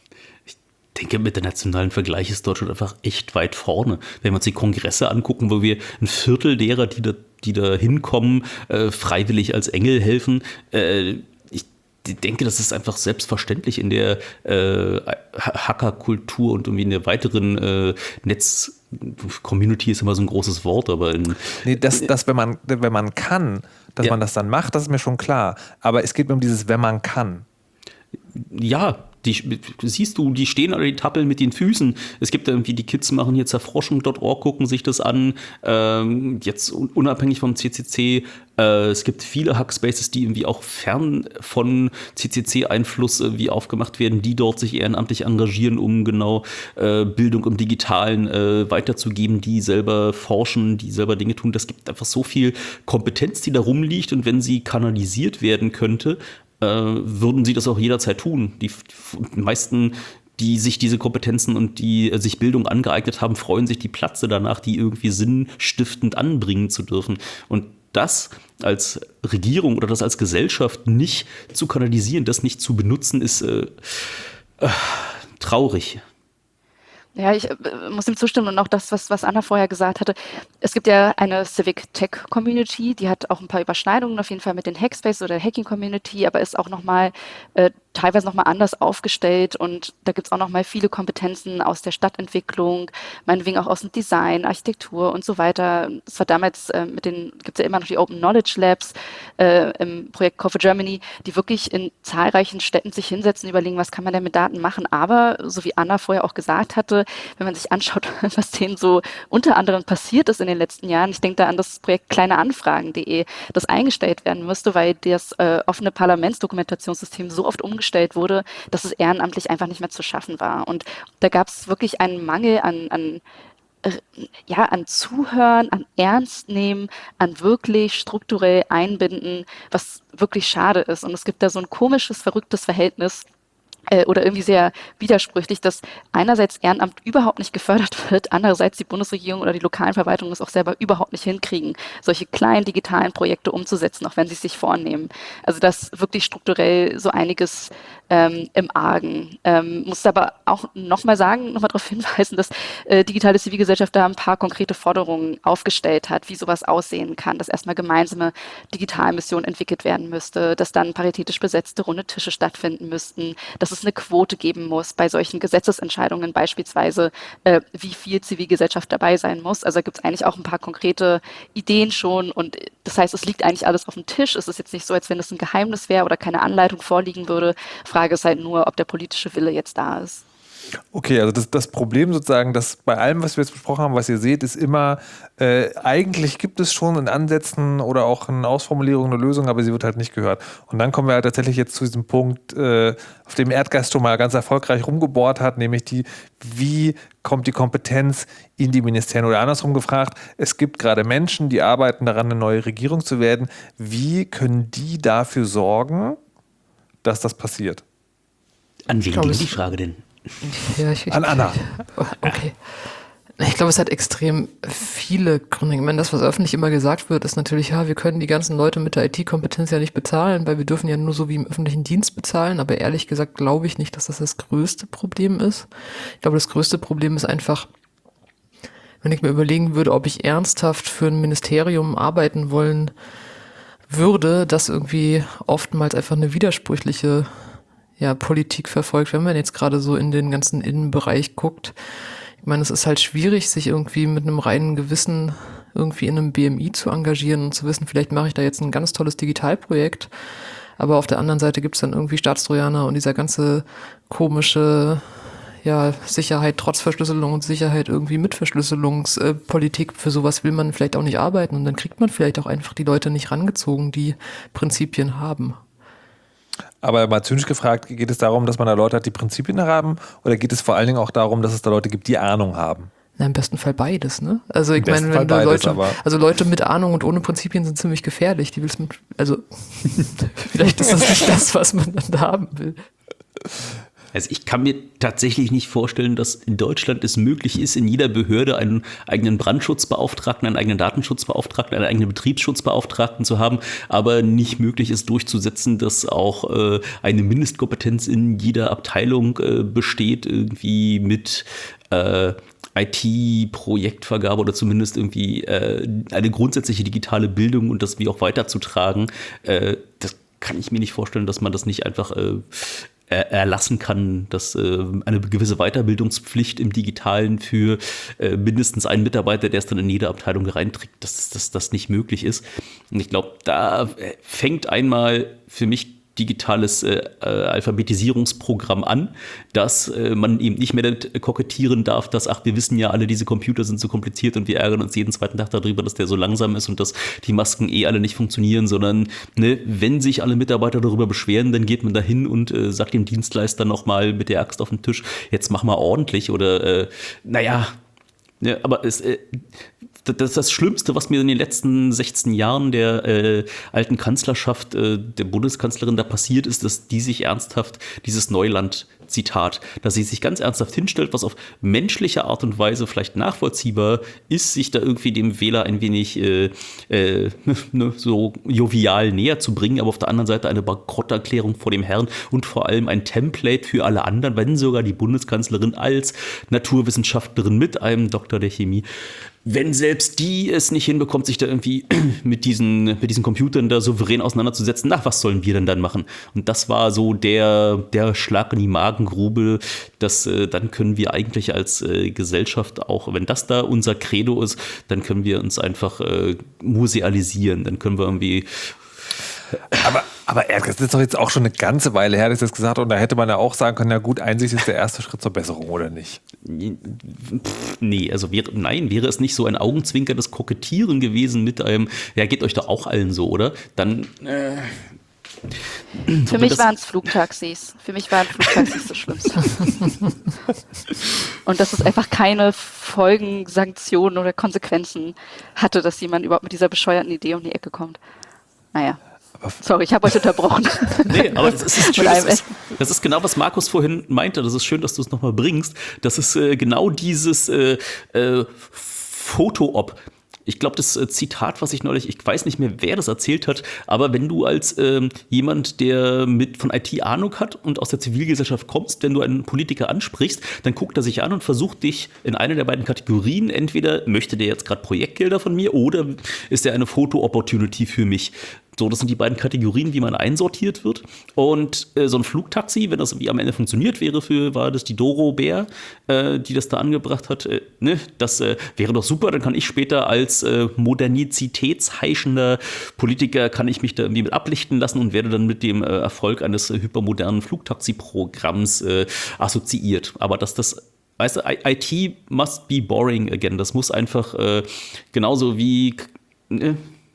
Ich denke, mit der nationalen Vergleich ist Deutschland einfach echt weit vorne. Wenn wir uns die Kongresse angucken, wo wir ein Viertel derer, die da, die da hinkommen, äh, freiwillig als Engel helfen, äh, ich denke, das ist einfach selbstverständlich in der äh, Hackerkultur und irgendwie in der weiteren äh, Netz- Community ist immer so ein großes Wort, aber in, nee, das, das, wenn man, wenn man kann, dass ja. man das dann macht, das ist mir schon klar. Aber es geht mir um dieses, wenn man kann. Ja, die, siehst du, die stehen alle, die tappeln mit den Füßen. Es gibt irgendwie, die Kids machen jetzt Erforschung Punkt org, gucken sich das an. Ähm, jetzt unabhängig vom C C C. Äh, es gibt viele Hackspaces, die irgendwie auch fern von C C C-Einfluss irgendwie aufgemacht werden, die dort sich ehrenamtlich engagieren, um genau äh, Bildung im Digitalen äh, weiterzugeben, die selber forschen, die selber Dinge tun. Das gibt einfach so viel Kompetenz, die da rumliegt, und wenn sie kanalisiert werden könnte, würden sie das auch jederzeit tun. Die, die meisten, die sich diese Kompetenzen und die äh, sich Bildung angeeignet haben, freuen sich die Platze danach, die irgendwie sinnstiftend anbringen zu dürfen. Und das als Regierung oder das als Gesellschaft nicht zu kanalisieren, das nicht zu benutzen, ist äh, äh, traurig. Ja, ich äh, muss ihm zustimmen und auch das, was, was Anna vorher gesagt hatte. Es gibt ja eine Civic Tech Community, die hat auch ein paar Überschneidungen auf jeden Fall mit den Hackspace oder Hacking Community, aber ist auch nochmal äh, teilweise nochmal anders aufgestellt, und da gibt es auch nochmal viele Kompetenzen aus der Stadtentwicklung, meinetwegen auch aus dem Design, Architektur und so weiter. Es war damals äh, mit den, gibt es ja immer noch die Open Knowledge Labs äh, im Projekt Core for Germany, die wirklich in zahlreichen Städten sich hinsetzen, überlegen, was kann man denn mit Daten machen, aber so wie Anna vorher auch gesagt hatte, wenn man sich anschaut, was denen so unter anderem passiert ist in den letzten Jahren. Ich denke da an das Projekt kleineanfragen punkt de, das eingestellt werden müsste, weil das äh, offene Parlamentsdokumentationssystem so oft umgestellt wurde, dass es ehrenamtlich einfach nicht mehr zu schaffen war. Und da gab es wirklich einen Mangel an, an ja, an Zuhören, an Ernstnehmen, an wirklich strukturell Einbinden, was wirklich schade ist. Und es gibt da so ein komisches, verrücktes Verhältnis äh, oder irgendwie sehr widersprüchlich, dass einerseits Ehrenamt überhaupt nicht gefördert wird, andererseits die Bundesregierung oder die lokalen Verwaltungen es auch selber überhaupt nicht hinkriegen, solche kleinen digitalen Projekte umzusetzen, auch wenn sie es sich vornehmen. Also das wirklich strukturell so einiges ähm, im Argen. Ähm, muss aber auch nochmal sagen, nochmal darauf hinweisen, dass äh, digitale Zivilgesellschaft da ein paar konkrete Forderungen aufgestellt hat, wie sowas aussehen kann, dass erstmal gemeinsame Digitalmissionen entwickelt werden müsste, dass dann paritätisch besetzte runde Tische stattfinden müssten, dass es eine Quote geben muss bei solchen Gesetzesentscheidungen, beispielsweise äh, wie viel Zivilgesellschaft dabei sein muss. Also da gibt es eigentlich auch ein paar konkrete Ideen schon und das heißt, es liegt eigentlich alles auf dem Tisch. Es ist jetzt nicht so, als wenn es ein Geheimnis wäre oder keine Anleitung vorliegen würde. Frage ist halt nur, ob der politische Wille jetzt da ist. Okay, also das, das Problem sozusagen, dass bei allem, was wir jetzt besprochen haben, was ihr seht, ist immer, äh, eigentlich gibt es schon in Ansätzen oder auch in Ausformulierungen eine Lösung, aber sie wird halt nicht gehört. Und dann kommen wir halt tatsächlich jetzt zu diesem Punkt, äh, auf dem Erdgeist schon mal ganz erfolgreich rumgebohrt hat, nämlich die, wie kommt die Kompetenz in die Ministerien? Oder andersrum gefragt, es gibt gerade Menschen, die arbeiten daran, eine neue Regierung zu werden. Wie können die dafür sorgen, dass das passiert? An wen glaube, ging es- die Frage denn? Ja, ich, ich, An Anna. Okay. Ich glaube, es hat extrem viele Gründe. Ich meine, das, was öffentlich immer gesagt wird, ist natürlich, ja, wir können die ganzen Leute mit der I T-Kompetenz ja nicht bezahlen, weil wir dürfen ja nur so wie im öffentlichen Dienst bezahlen. Aber ehrlich gesagt glaube ich nicht, dass das das größte Problem ist. Ich glaube, das größte Problem ist einfach, wenn ich mir überlegen würde, ob ich ernsthaft für ein Ministerium arbeiten wollen würde, das irgendwie oftmals einfach eine widersprüchliche ja, Politik verfolgt, wenn man jetzt gerade so in den ganzen Innenbereich guckt. Ich meine, es ist halt schwierig, sich irgendwie mit einem reinen Gewissen irgendwie in einem B M I zu engagieren und zu wissen, vielleicht mache ich da jetzt ein ganz tolles Digitalprojekt, aber auf der anderen Seite gibt es dann irgendwie Staatstrojaner und dieser ganze komische ja, Sicherheit trotz Verschlüsselung und Sicherheit irgendwie mit Verschlüsselungspolitik, für sowas will man vielleicht auch nicht arbeiten und dann kriegt man vielleicht auch einfach die Leute nicht rangezogen, die Prinzipien haben. Aber mal zynisch gefragt, geht es darum, dass man da Leute hat, die Prinzipien haben, oder geht es vor allen Dingen auch darum, dass es da Leute gibt, die Ahnung haben? Na, im besten Fall beides, ne? Also ich Im besten meine, Fall wenn du beides, Leute, aber- also Leute mit Ahnung und ohne Prinzipien sind ziemlich gefährlich. Die willst mit, also vielleicht ist das nicht das, was man dann haben will. Also ich kann mir tatsächlich nicht vorstellen, dass in Deutschland es möglich ist, in jeder Behörde einen eigenen Brandschutzbeauftragten, einen eigenen Datenschutzbeauftragten, einen eigenen Betriebsschutzbeauftragten zu haben, aber nicht möglich ist durchzusetzen, dass auch äh, eine Mindestkompetenz in jeder Abteilung äh, besteht, irgendwie mit äh, I T-Projektvergabe oder zumindest irgendwie äh, eine grundsätzliche digitale Bildung und das wie auch weiterzutragen. Äh, das kann ich mir nicht vorstellen, dass man das nicht einfach äh, erlassen kann, dass äh, eine gewisse Weiterbildungspflicht im Digitalen für äh, mindestens einen Mitarbeiter, der es dann in jede Abteilung reinträgt, dass das dass nicht möglich ist. Und ich glaube, da fängt einmal für mich digitales äh, Alphabetisierungsprogramm an, dass äh, man eben nicht mehr damit kokettieren darf, dass, ach, wir wissen ja alle, diese Computer sind so kompliziert und wir ärgern uns jeden zweiten Tag darüber, dass der so langsam ist und dass die Masken eh alle nicht funktionieren, sondern ne, wenn sich alle Mitarbeiter darüber beschweren, dann geht man da hin und äh, sagt dem Dienstleister nochmal mit der Axt auf den Tisch, jetzt mach mal ordentlich oder äh, naja, ja, aber es äh, das ist das Schlimmste, was mir in den letzten sechzehn Jahren der äh, alten Kanzlerschaft, äh, der Bundeskanzlerin da passiert ist, dass die sich ernsthaft dieses Neuland-Zitat, dass sie sich ganz ernsthaft hinstellt, was auf menschliche Art und Weise vielleicht nachvollziehbar ist, sich da irgendwie dem Wähler ein wenig äh, äh, ne, so jovial näher zu bringen, aber auf der anderen Seite eine Bankrotterklärung vor dem Herrn und vor allem ein Template für alle anderen, wenn sogar die Bundeskanzlerin als Naturwissenschaftlerin mit einem Doktor der Chemie, wenn selbst die es nicht hinbekommt, sich da irgendwie mit diesen, mit diesen Computern da souverän auseinanderzusetzen, na, was sollen wir denn dann machen? Und das war so der, der Schlag in die Magengrube, dass äh, dann können wir eigentlich als äh, Gesellschaft, auch wenn das da unser Credo ist, dann können wir uns einfach äh, musealisieren, dann können wir irgendwie Aber, aber das ist doch jetzt auch schon eine ganze Weile her, dass ich das gesagt habe. Und da hätte man ja auch sagen können, ja gut, Einsicht ist der erste Schritt zur Besserung, oder nicht? Nee, also wäre, nein, wäre es nicht so ein augenzwinkerndes Kokettieren gewesen mit einem, ja, geht euch doch auch allen so, oder? Dann äh, Für mich waren es Flugtaxis. Für mich waren Flugtaxis das Schlimmste. Und dass es einfach keine Folgen, Sanktionen oder Konsequenzen hatte, dass jemand überhaupt mit dieser bescheuerten Idee um die Ecke kommt. Naja. Sorry, ich habe euch unterbrochen. Nee, aber das ist, schön, das, ist, das ist genau, was Markus vorhin meinte. Das ist schön, dass du es nochmal bringst. Das ist äh, genau dieses äh, äh, Foto-Op. Ich glaube, das äh, Zitat, was ich neulich, ich weiß nicht mehr, wer das erzählt hat, aber wenn du als ähm, jemand, der mit von I T Ahnung hat und aus der Zivilgesellschaft kommst, wenn du einen Politiker ansprichst, dann guckt er sich an und versucht dich in einer der beiden Kategorien, entweder möchte der jetzt gerade Projektgelder von mir oder ist er eine Foto-Opportunity für mich. So, das sind die beiden Kategorien, wie man einsortiert wird. Und äh, so ein Flugtaxi, wenn das wie am Ende funktioniert wäre, für, war das die Doro Bär, äh, die das da angebracht hat, äh, ne? Das äh, wäre doch super, dann kann ich später als äh, modernitätsheischender Politiker, kann ich mich da irgendwie mit ablichten lassen und werde dann mit dem äh, Erfolg eines äh, hypermodernen Flugtaxi-Programms äh, assoziiert. Aber dass das weißt du, I T must be boring again. Das muss einfach äh, genauso wie ne?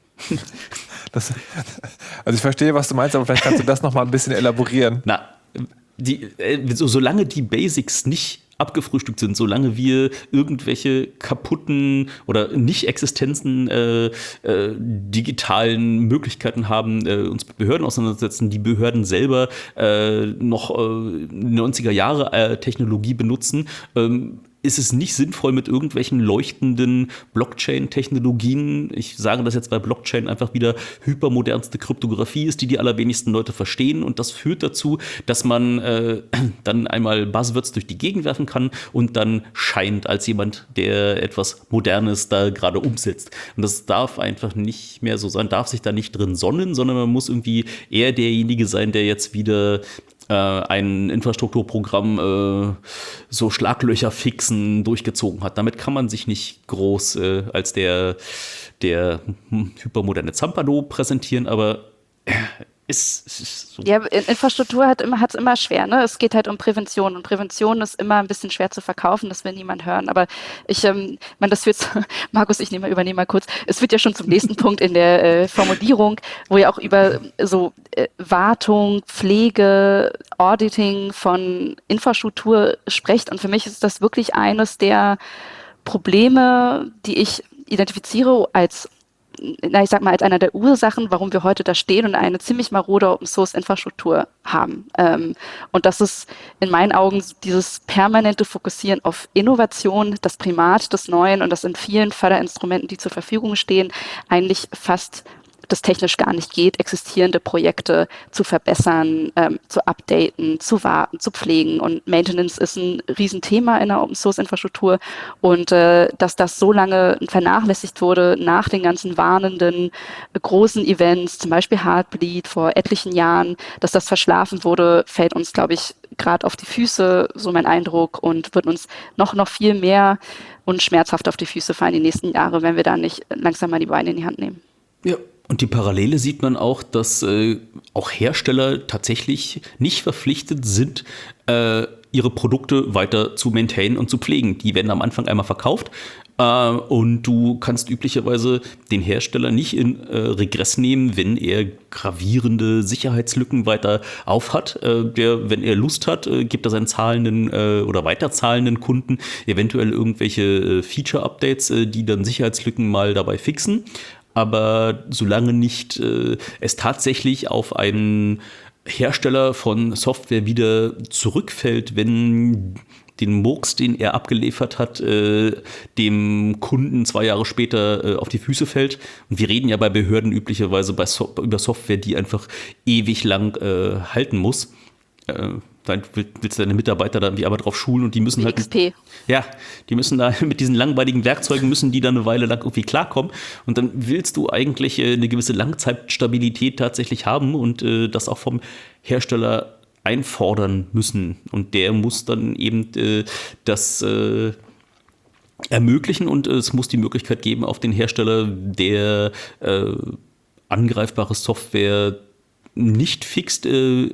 Das, also ich verstehe, was du meinst, aber vielleicht kannst du das noch mal ein bisschen elaborieren. Na, die, äh, so, solange die Basics nicht abgefrühstückt sind, solange wir irgendwelche kaputten oder Nicht-Existenzen äh, äh, digitalen Möglichkeiten haben, äh, uns mit Behörden auseinandersetzen, die Behörden selber äh, noch äh, neunziger Jahre äh, Technologie benutzen, ähm, ist es nicht sinnvoll mit irgendwelchen leuchtenden Blockchain-Technologien. Ich sage das jetzt, weil Blockchain einfach wieder hypermodernste Kryptographie ist, die die allerwenigsten Leute verstehen. Und das führt dazu, dass man äh, dann einmal Buzzwords durch die Gegend werfen kann und dann scheint als jemand, der etwas Modernes da gerade umsetzt. Und das darf einfach nicht mehr so sein, darf sich da nicht drin sonnen, sondern man muss irgendwie eher derjenige sein, der jetzt wieder ein Infrastrukturprogramm äh, so Schlaglöcher fixen durchgezogen hat. Damit kann man sich nicht groß äh, als der, der hm, hypermoderne Zampano präsentieren, aber äh, ist, ist so. Ja, Infrastruktur hat immer, hat's immer schwer, ne? Es geht halt um Prävention und Prävention ist immer ein bisschen schwer zu verkaufen, das will niemand hören, aber ich, ähm, man, das wird, Markus, ich nehme, übernehme mal kurz, es wird ja schon zum nächsten Punkt in der äh, Formulierung, wo ihr auch über so äh, Wartung, Pflege, Auditing von Infrastruktur sprecht und für mich ist das wirklich eines der Probleme, die ich identifiziere als na, ich sag mal, als einer der Ursachen, warum wir heute da stehen und eine ziemlich marode Open-Source-Infrastruktur haben. Ähm, und das ist in meinen Augen dieses permanente Fokussieren auf Innovation, das Primat des Neuen und das in vielen Förderinstrumenten, die zur Verfügung stehen, eigentlich fast das technisch gar nicht geht, existierende Projekte zu verbessern, ähm, zu updaten, zu warten, zu pflegen. Und Maintenance ist ein Riesenthema in der Open-Source-Infrastruktur. Und äh, dass das so lange vernachlässigt wurde nach den ganzen warnenden äh, großen Events, zum Beispiel Heartbleed vor etlichen Jahren, dass das verschlafen wurde, fällt uns, glaube ich, gerade auf die Füße, so mein Eindruck, und wird uns noch, noch viel mehr und schmerzhaft auf die Füße fallen die nächsten Jahre, wenn wir da nicht langsam mal die Beine in die Hand nehmen. Ja. Und die Parallele sieht man auch, dass äh, auch Hersteller tatsächlich nicht verpflichtet sind, äh, ihre Produkte weiter zu maintainen und zu pflegen. Die werden am Anfang einmal verkauft äh, und du kannst üblicherweise den Hersteller nicht in äh, Regress nehmen, wenn er gravierende Sicherheitslücken weiter aufhat. Äh, der, wenn er Lust hat, äh, gibt er seinen zahlenden äh, oder weiterzahlenden Kunden eventuell irgendwelche äh, Feature-Updates, äh, die dann Sicherheitslücken mal dabei fixen. Aber solange nicht äh, es tatsächlich auf einen Hersteller von Software wieder zurückfällt, wenn den Murks, den er abgeliefert hat, äh, dem Kunden zwei Jahre später äh, auf die Füße fällt. Und wir reden ja bei Behörden üblicherweise bei so- über Software, die einfach ewig lang äh, halten muss. Äh, Dann willst du deine Mitarbeiter da irgendwie aber drauf schulen und die müssen halt. X P. Ja, die müssen da mit diesen langweiligen Werkzeugen müssen die dann eine Weile lang irgendwie klarkommen. Und dann willst du eigentlich äh, eine gewisse Langzeitstabilität tatsächlich haben und äh, das auch vom Hersteller einfordern müssen. Und der muss dann eben äh, das äh, ermöglichen und äh, es muss die Möglichkeit geben, auf den Hersteller, der äh, angreifbare Software nicht fixt, äh,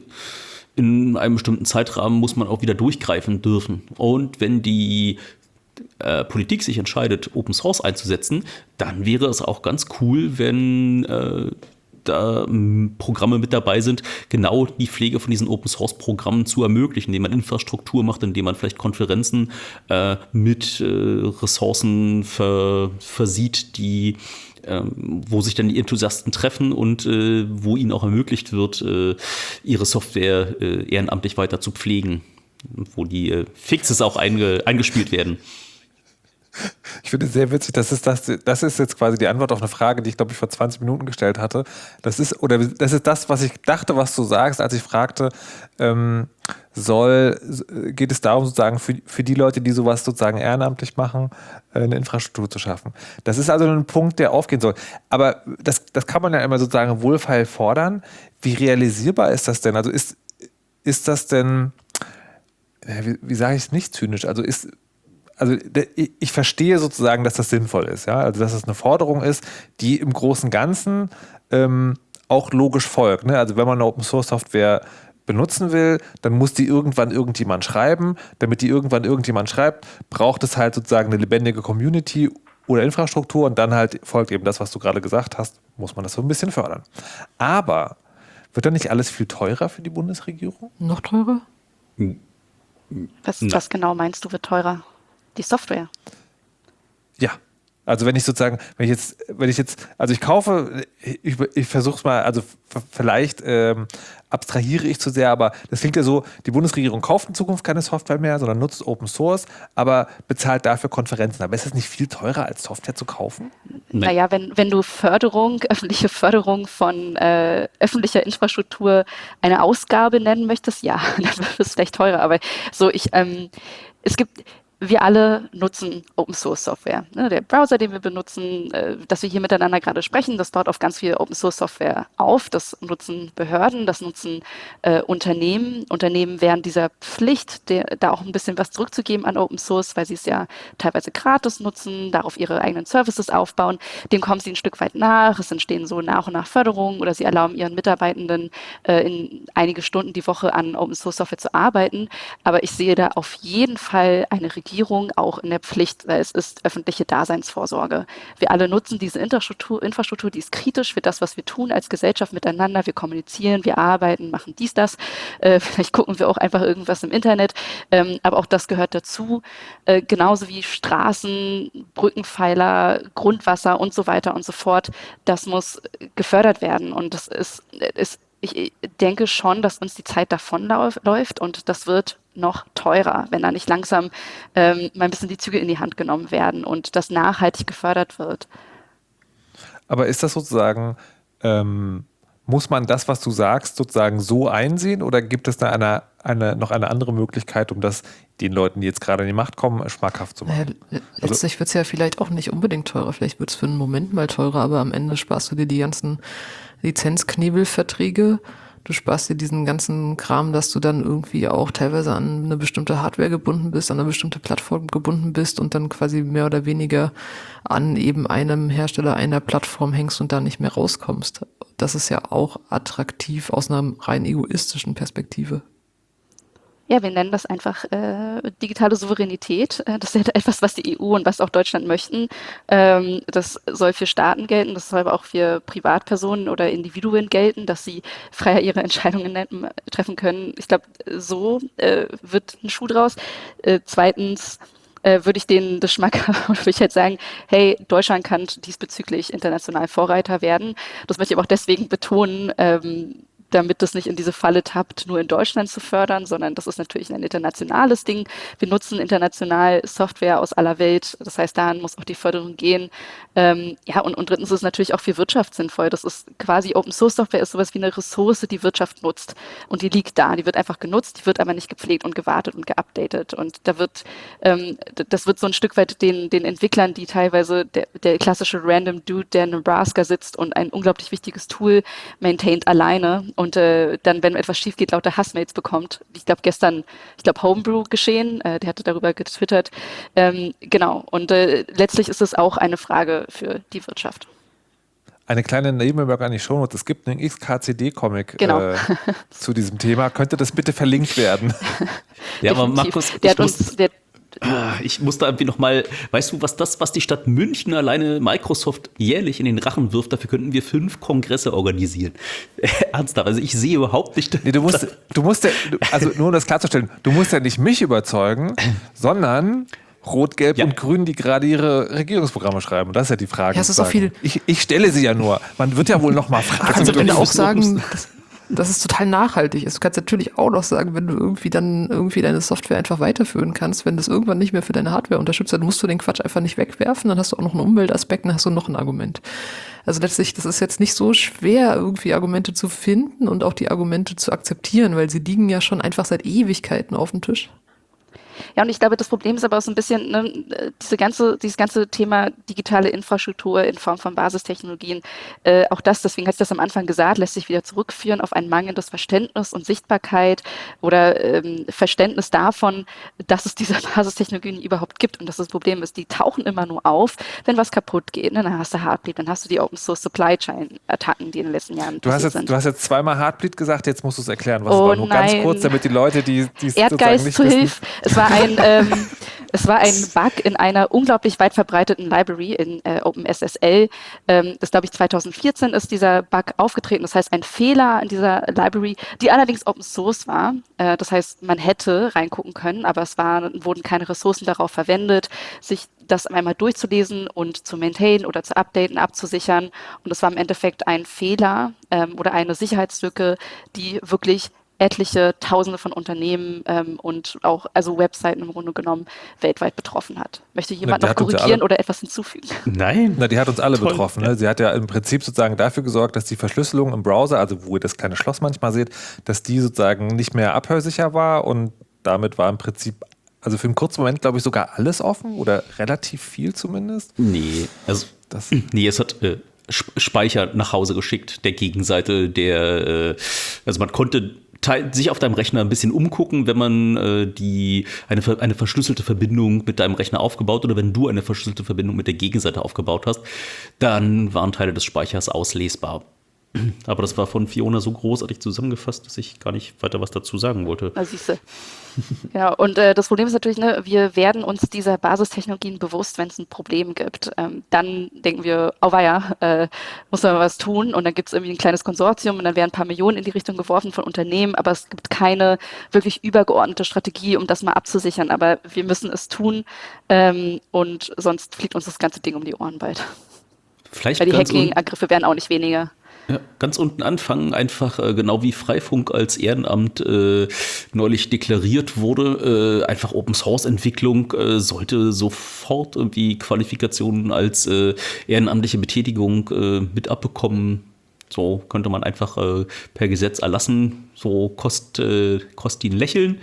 in einem bestimmten Zeitrahmen muss man auch wieder durchgreifen dürfen. Und wenn die äh, Politik sich entscheidet, Open Source einzusetzen, dann wäre es auch ganz cool, wenn äh, da m, Programme mit dabei sind, genau die Pflege von diesen Open Source Programmen zu ermöglichen, indem man Infrastruktur macht, indem man vielleicht Konferenzen äh, mit äh, Ressourcen ver, versieht, die ähm, wo sich dann die Enthusiasten treffen und äh, wo ihnen auch ermöglicht wird, äh, ihre Software äh, ehrenamtlich weiter zu pflegen, wo die äh, Fixes auch einge- eingespielt werden. Ich finde es sehr witzig, das ist, das, das ist jetzt quasi die Antwort auf eine Frage, die ich glaube ich vor zwanzig Minuten gestellt hatte. Das ist, oder das ist das, was ich dachte, was du sagst, als ich fragte, ähm, soll, geht es darum, sozusagen für, für die Leute, die sowas sozusagen ehrenamtlich machen, eine Infrastruktur zu schaffen. Das ist also ein Punkt, der aufgehen soll. Aber das, das kann man ja immer sozusagen wohlfeil fordern. Wie realisierbar ist das denn? Also ist, ist das denn, wie, wie sage ich es nicht zynisch, also ist Also ich verstehe sozusagen, dass das sinnvoll ist, ja, also dass es eine Forderung ist, die im Großen und Ganzen ähm, auch logisch folgt. Ne? Also wenn man eine Open-Source-Software benutzen will, dann muss die irgendwann irgendjemand schreiben. Damit die irgendwann irgendjemand schreibt, braucht es halt sozusagen eine lebendige Community oder Infrastruktur und dann halt folgt eben das, was du gerade gesagt hast, muss man das so ein bisschen fördern. Aber wird dann nicht alles viel teurer für die Bundesregierung? Noch teurer? Was, was genau meinst du, wird teurer? Die Software. Ja, also wenn ich sozusagen, wenn ich jetzt, wenn ich jetzt, also ich kaufe, ich, ich versuche es mal, also f- vielleicht ähm, abstrahiere ich zu sehr, aber das klingt ja so, die Bundesregierung kauft in Zukunft keine Software mehr, sondern nutzt Open Source, aber bezahlt dafür Konferenzen. Aber ist das nicht viel teurer, als Software zu kaufen? Nein. Naja, wenn, wenn du Förderung, öffentliche Förderung von äh, öffentlicher Infrastruktur eine Ausgabe nennen möchtest, ja, dann wird es vielleicht teurer. Aber so, ich, ähm, es gibt, wir alle nutzen Open Source Software. Ne? Der Browser, den wir benutzen, äh, dass wir hier miteinander gerade sprechen, das baut auf ganz viel Open Source Software auf. Das nutzen Behörden, das nutzen äh, Unternehmen. Unternehmen wären dieser Pflicht, der, da auch ein bisschen was zurückzugeben an Open Source, weil sie es ja teilweise gratis nutzen, darauf ihre eigenen Services aufbauen. Dem kommen sie ein Stück weit nach. Es entstehen so nach und nach Förderungen oder sie erlauben ihren Mitarbeitenden äh, in einige Stunden die Woche an Open Source Software zu arbeiten. Aber ich sehe da auf jeden Fall eine Regierung auch in der Pflicht, weil es ist öffentliche Daseinsvorsorge. Wir alle nutzen diese Infrastruktur, Infrastruktur, die ist kritisch für das, was wir tun als Gesellschaft miteinander. Wir kommunizieren, wir arbeiten, machen dies, das. Äh, vielleicht gucken wir auch einfach irgendwas im Internet. Ähm, aber auch das gehört dazu. Äh, genauso wie Straßen, Brückenpfeiler, Grundwasser und so weiter und so fort. Das muss gefördert werden. Und das ist, ist ich denke schon, dass uns die Zeit davonläuft und das wird noch teurer, wenn da nicht langsam ähm, mal ein bisschen die Züge in die Hand genommen werden und das nachhaltig gefördert wird. Aber ist das sozusagen, ähm, muss man das, was du sagst, sozusagen so einsehen oder gibt es da eine, eine, noch eine andere Möglichkeit, um das den Leuten, die jetzt gerade in die Macht kommen, schmackhaft zu machen? Naja, letztlich wird es ja vielleicht auch nicht unbedingt teurer. Vielleicht wird es für einen Moment mal teurer, aber am Ende sparst du dir die ganzen Lizenzknebelverträge. Du sparst dir diesen ganzen Kram, dass du dann irgendwie auch teilweise an eine bestimmte Hardware gebunden bist, an eine bestimmte Plattform gebunden bist und dann quasi mehr oder weniger an eben einem Hersteller einer Plattform hängst und da nicht mehr rauskommst. Das ist ja auch attraktiv aus einer rein egoistischen Perspektive. Ja, wir nennen das einfach äh, digitale Souveränität. Äh, das ist ja etwas, was die E U und was auch Deutschland möchten. Ähm, das soll für Staaten gelten, das soll aber auch für Privatpersonen oder Individuen gelten, dass sie freier ihre Entscheidungen nennen, treffen können. Ich glaube, so äh, wird ein Schuh draus. Äh, zweitens äh, würde ich denen das schmackhaft, würde ich halt sagen, hey, Deutschland kann diesbezüglich international Vorreiter werden. Das möchte ich aber auch deswegen betonen, ähm, damit das nicht in diese Falle tappt, nur in Deutschland zu fördern, sondern das ist natürlich ein internationales Ding. Wir nutzen international Software aus aller Welt. Das heißt, daran muss auch die Förderung gehen. Ähm, ja, und, und drittens ist es natürlich auch für Wirtschaft sinnvoll. Das ist quasi Open Source Software ist sowas wie eine Ressource, die Wirtschaft nutzt. Und die liegt da. Die wird einfach genutzt, die wird aber nicht gepflegt und gewartet und geupdatet. Und da wird, ähm, das wird so ein Stück weit den, den Entwicklern, die teilweise der, der klassische Random Dude, der in Nebraska sitzt und ein unglaublich wichtiges Tool maintaint alleine und äh, dann, wenn etwas schief geht, lauter Hassmails bekommt. Ich glaube, gestern, ich glaube, Homebrew geschehen, äh, der hatte darüber getwittert. Ähm, genau, und äh, letztlich ist es auch eine Frage für die Wirtschaft. Eine kleine Nebenbemerkung an die Shownotes. Es gibt einen X K C D-Comic Genau. äh, zu diesem Thema. Könnte das bitte verlinkt werden? Ja, aber Definitiv. Markus, der ich hat uns, muss, der, ich muss da irgendwie noch mal, weißt du, was das, was die Stadt München alleine Microsoft jährlich in den Rachen wirft, dafür könnten wir fünf Kongresse organisieren. Ernsthaft, also ich sehe überhaupt nicht. Nee, du musst, du musst ja, also nur um das klarzustellen, du musst ja nicht mich überzeugen, sondern Rot, Gelb Ja. und Grün, die gerade ihre Regierungsprogramme schreiben. Und das ist ja die Frage. Ja, es ist auch viel- Ich, ich stelle sie ja nur. Man wird ja wohl noch mal Du fragen. kannst am Ende auch wissen, sagen, dass, dass es total nachhaltig ist. Du kannst natürlich auch noch sagen, wenn du irgendwie dann irgendwie deine Software einfach weiterführen kannst, wenn das irgendwann nicht mehr für deine Hardware unterstützt, dann musst du den Quatsch einfach nicht wegwerfen, dann hast du auch noch einen Umweltaspekt, dann hast du noch ein Argument. Also letztlich, das ist jetzt nicht so schwer, irgendwie Argumente zu finden und auch die Argumente zu akzeptieren, weil sie liegen ja schon einfach seit Ewigkeiten auf dem Tisch. Ja, und ich glaube, das Problem ist aber auch so ein bisschen, ne, diese ganze, dieses ganze Thema digitale Infrastruktur in Form von Basistechnologien, äh, auch das, deswegen hatte ich das am Anfang gesagt, lässt sich wieder zurückführen auf ein mangelndes Verständnis und Sichtbarkeit oder ähm, Verständnis davon, dass es diese Basistechnologien überhaupt gibt. Und dass das Problem ist, die tauchen immer nur auf, wenn was kaputt geht. Ne? Dann hast du Heartbleed, dann hast du die Open Source Supply Chain Attacken, die in den letzten Jahren Du hast, passiert jetzt, sind. du hast jetzt zweimal Heartbleed gesagt, jetzt musst du es erklären. Was Oh war nur ganz nein. kurz, damit die Leute, die die es sozusagen Erdgeist nicht zu wissen. Hilfe. Es war ein, ähm, es war ein Bug in einer unglaublich weit verbreiteten Library in äh, OpenSSL. Ähm, das glaube ich zwanzig vierzehn ist dieser Bug aufgetreten. Das heißt, ein Fehler in dieser Library, die allerdings Open Source war. Äh, das heißt, man hätte reingucken können, aber es war, wurden keine Ressourcen darauf verwendet, sich das einmal durchzulesen und zu maintainen oder zu updaten, abzusichern. Und es war im Endeffekt ein Fehler ähm, oder eine Sicherheitslücke, die wirklich etliche Tausende von Unternehmen ähm, und auch also Webseiten im Grunde genommen weltweit betroffen hat. Möchte jemand die noch hat uns ja korrigieren alle- oder etwas hinzufügen? Nein. Na, die hat uns alle Toll. betroffen. Ne? Sie hat ja im Prinzip sozusagen dafür gesorgt, dass die Verschlüsselung im Browser, also wo ihr das kleine Schloss manchmal seht, dass die sozusagen nicht mehr abhörsicher war und damit war im Prinzip, also für einen kurzen Moment, glaube ich, sogar alles offen oder relativ viel zumindest. Nee, also Das, nee, es hat äh, Sp- Speicher nach Hause geschickt, der Gegenseite, der, äh, also man konnte teil- sich auf deinem Rechner ein bisschen umgucken, wenn man äh, die, eine, ver- eine verschlüsselte Verbindung mit deinem Rechner aufgebaut oder wenn du eine verschlüsselte Verbindung mit der Gegenseite aufgebaut hast, dann waren Teile des Speichers auslesbar. Aber das war von Fiona so großartig zusammengefasst, dass ich gar nicht weiter was dazu sagen wollte. Na, siehste. Ja, und äh, das Problem ist natürlich, ne, wir werden uns dieser Basistechnologien bewusst, wenn es ein Problem gibt. Ähm, dann denken wir, oh weia, äh, muss man was tun. Und dann gibt es irgendwie ein kleines Konsortium und dann werden ein paar Millionen in die Richtung geworfen von Unternehmen, aber es gibt keine wirklich übergeordnete Strategie, um das mal abzusichern. Aber wir müssen es tun ähm, und sonst fliegt uns das ganze Ding um die Ohren bald. Vielleicht Weil die ganz un- Hacking-Angriffe werden auch nicht weniger. Ja, ganz unten anfangen, einfach äh, genau wie Freifunk als Ehrenamt äh, neulich deklariert wurde, äh, einfach Open-Source-Entwicklung äh, sollte sofort irgendwie Qualifikationen als äh, ehrenamtliche Betätigung äh, mit abbekommen. So könnte man einfach äh, per Gesetz erlassen, so kost, äh, kost ihn lächeln.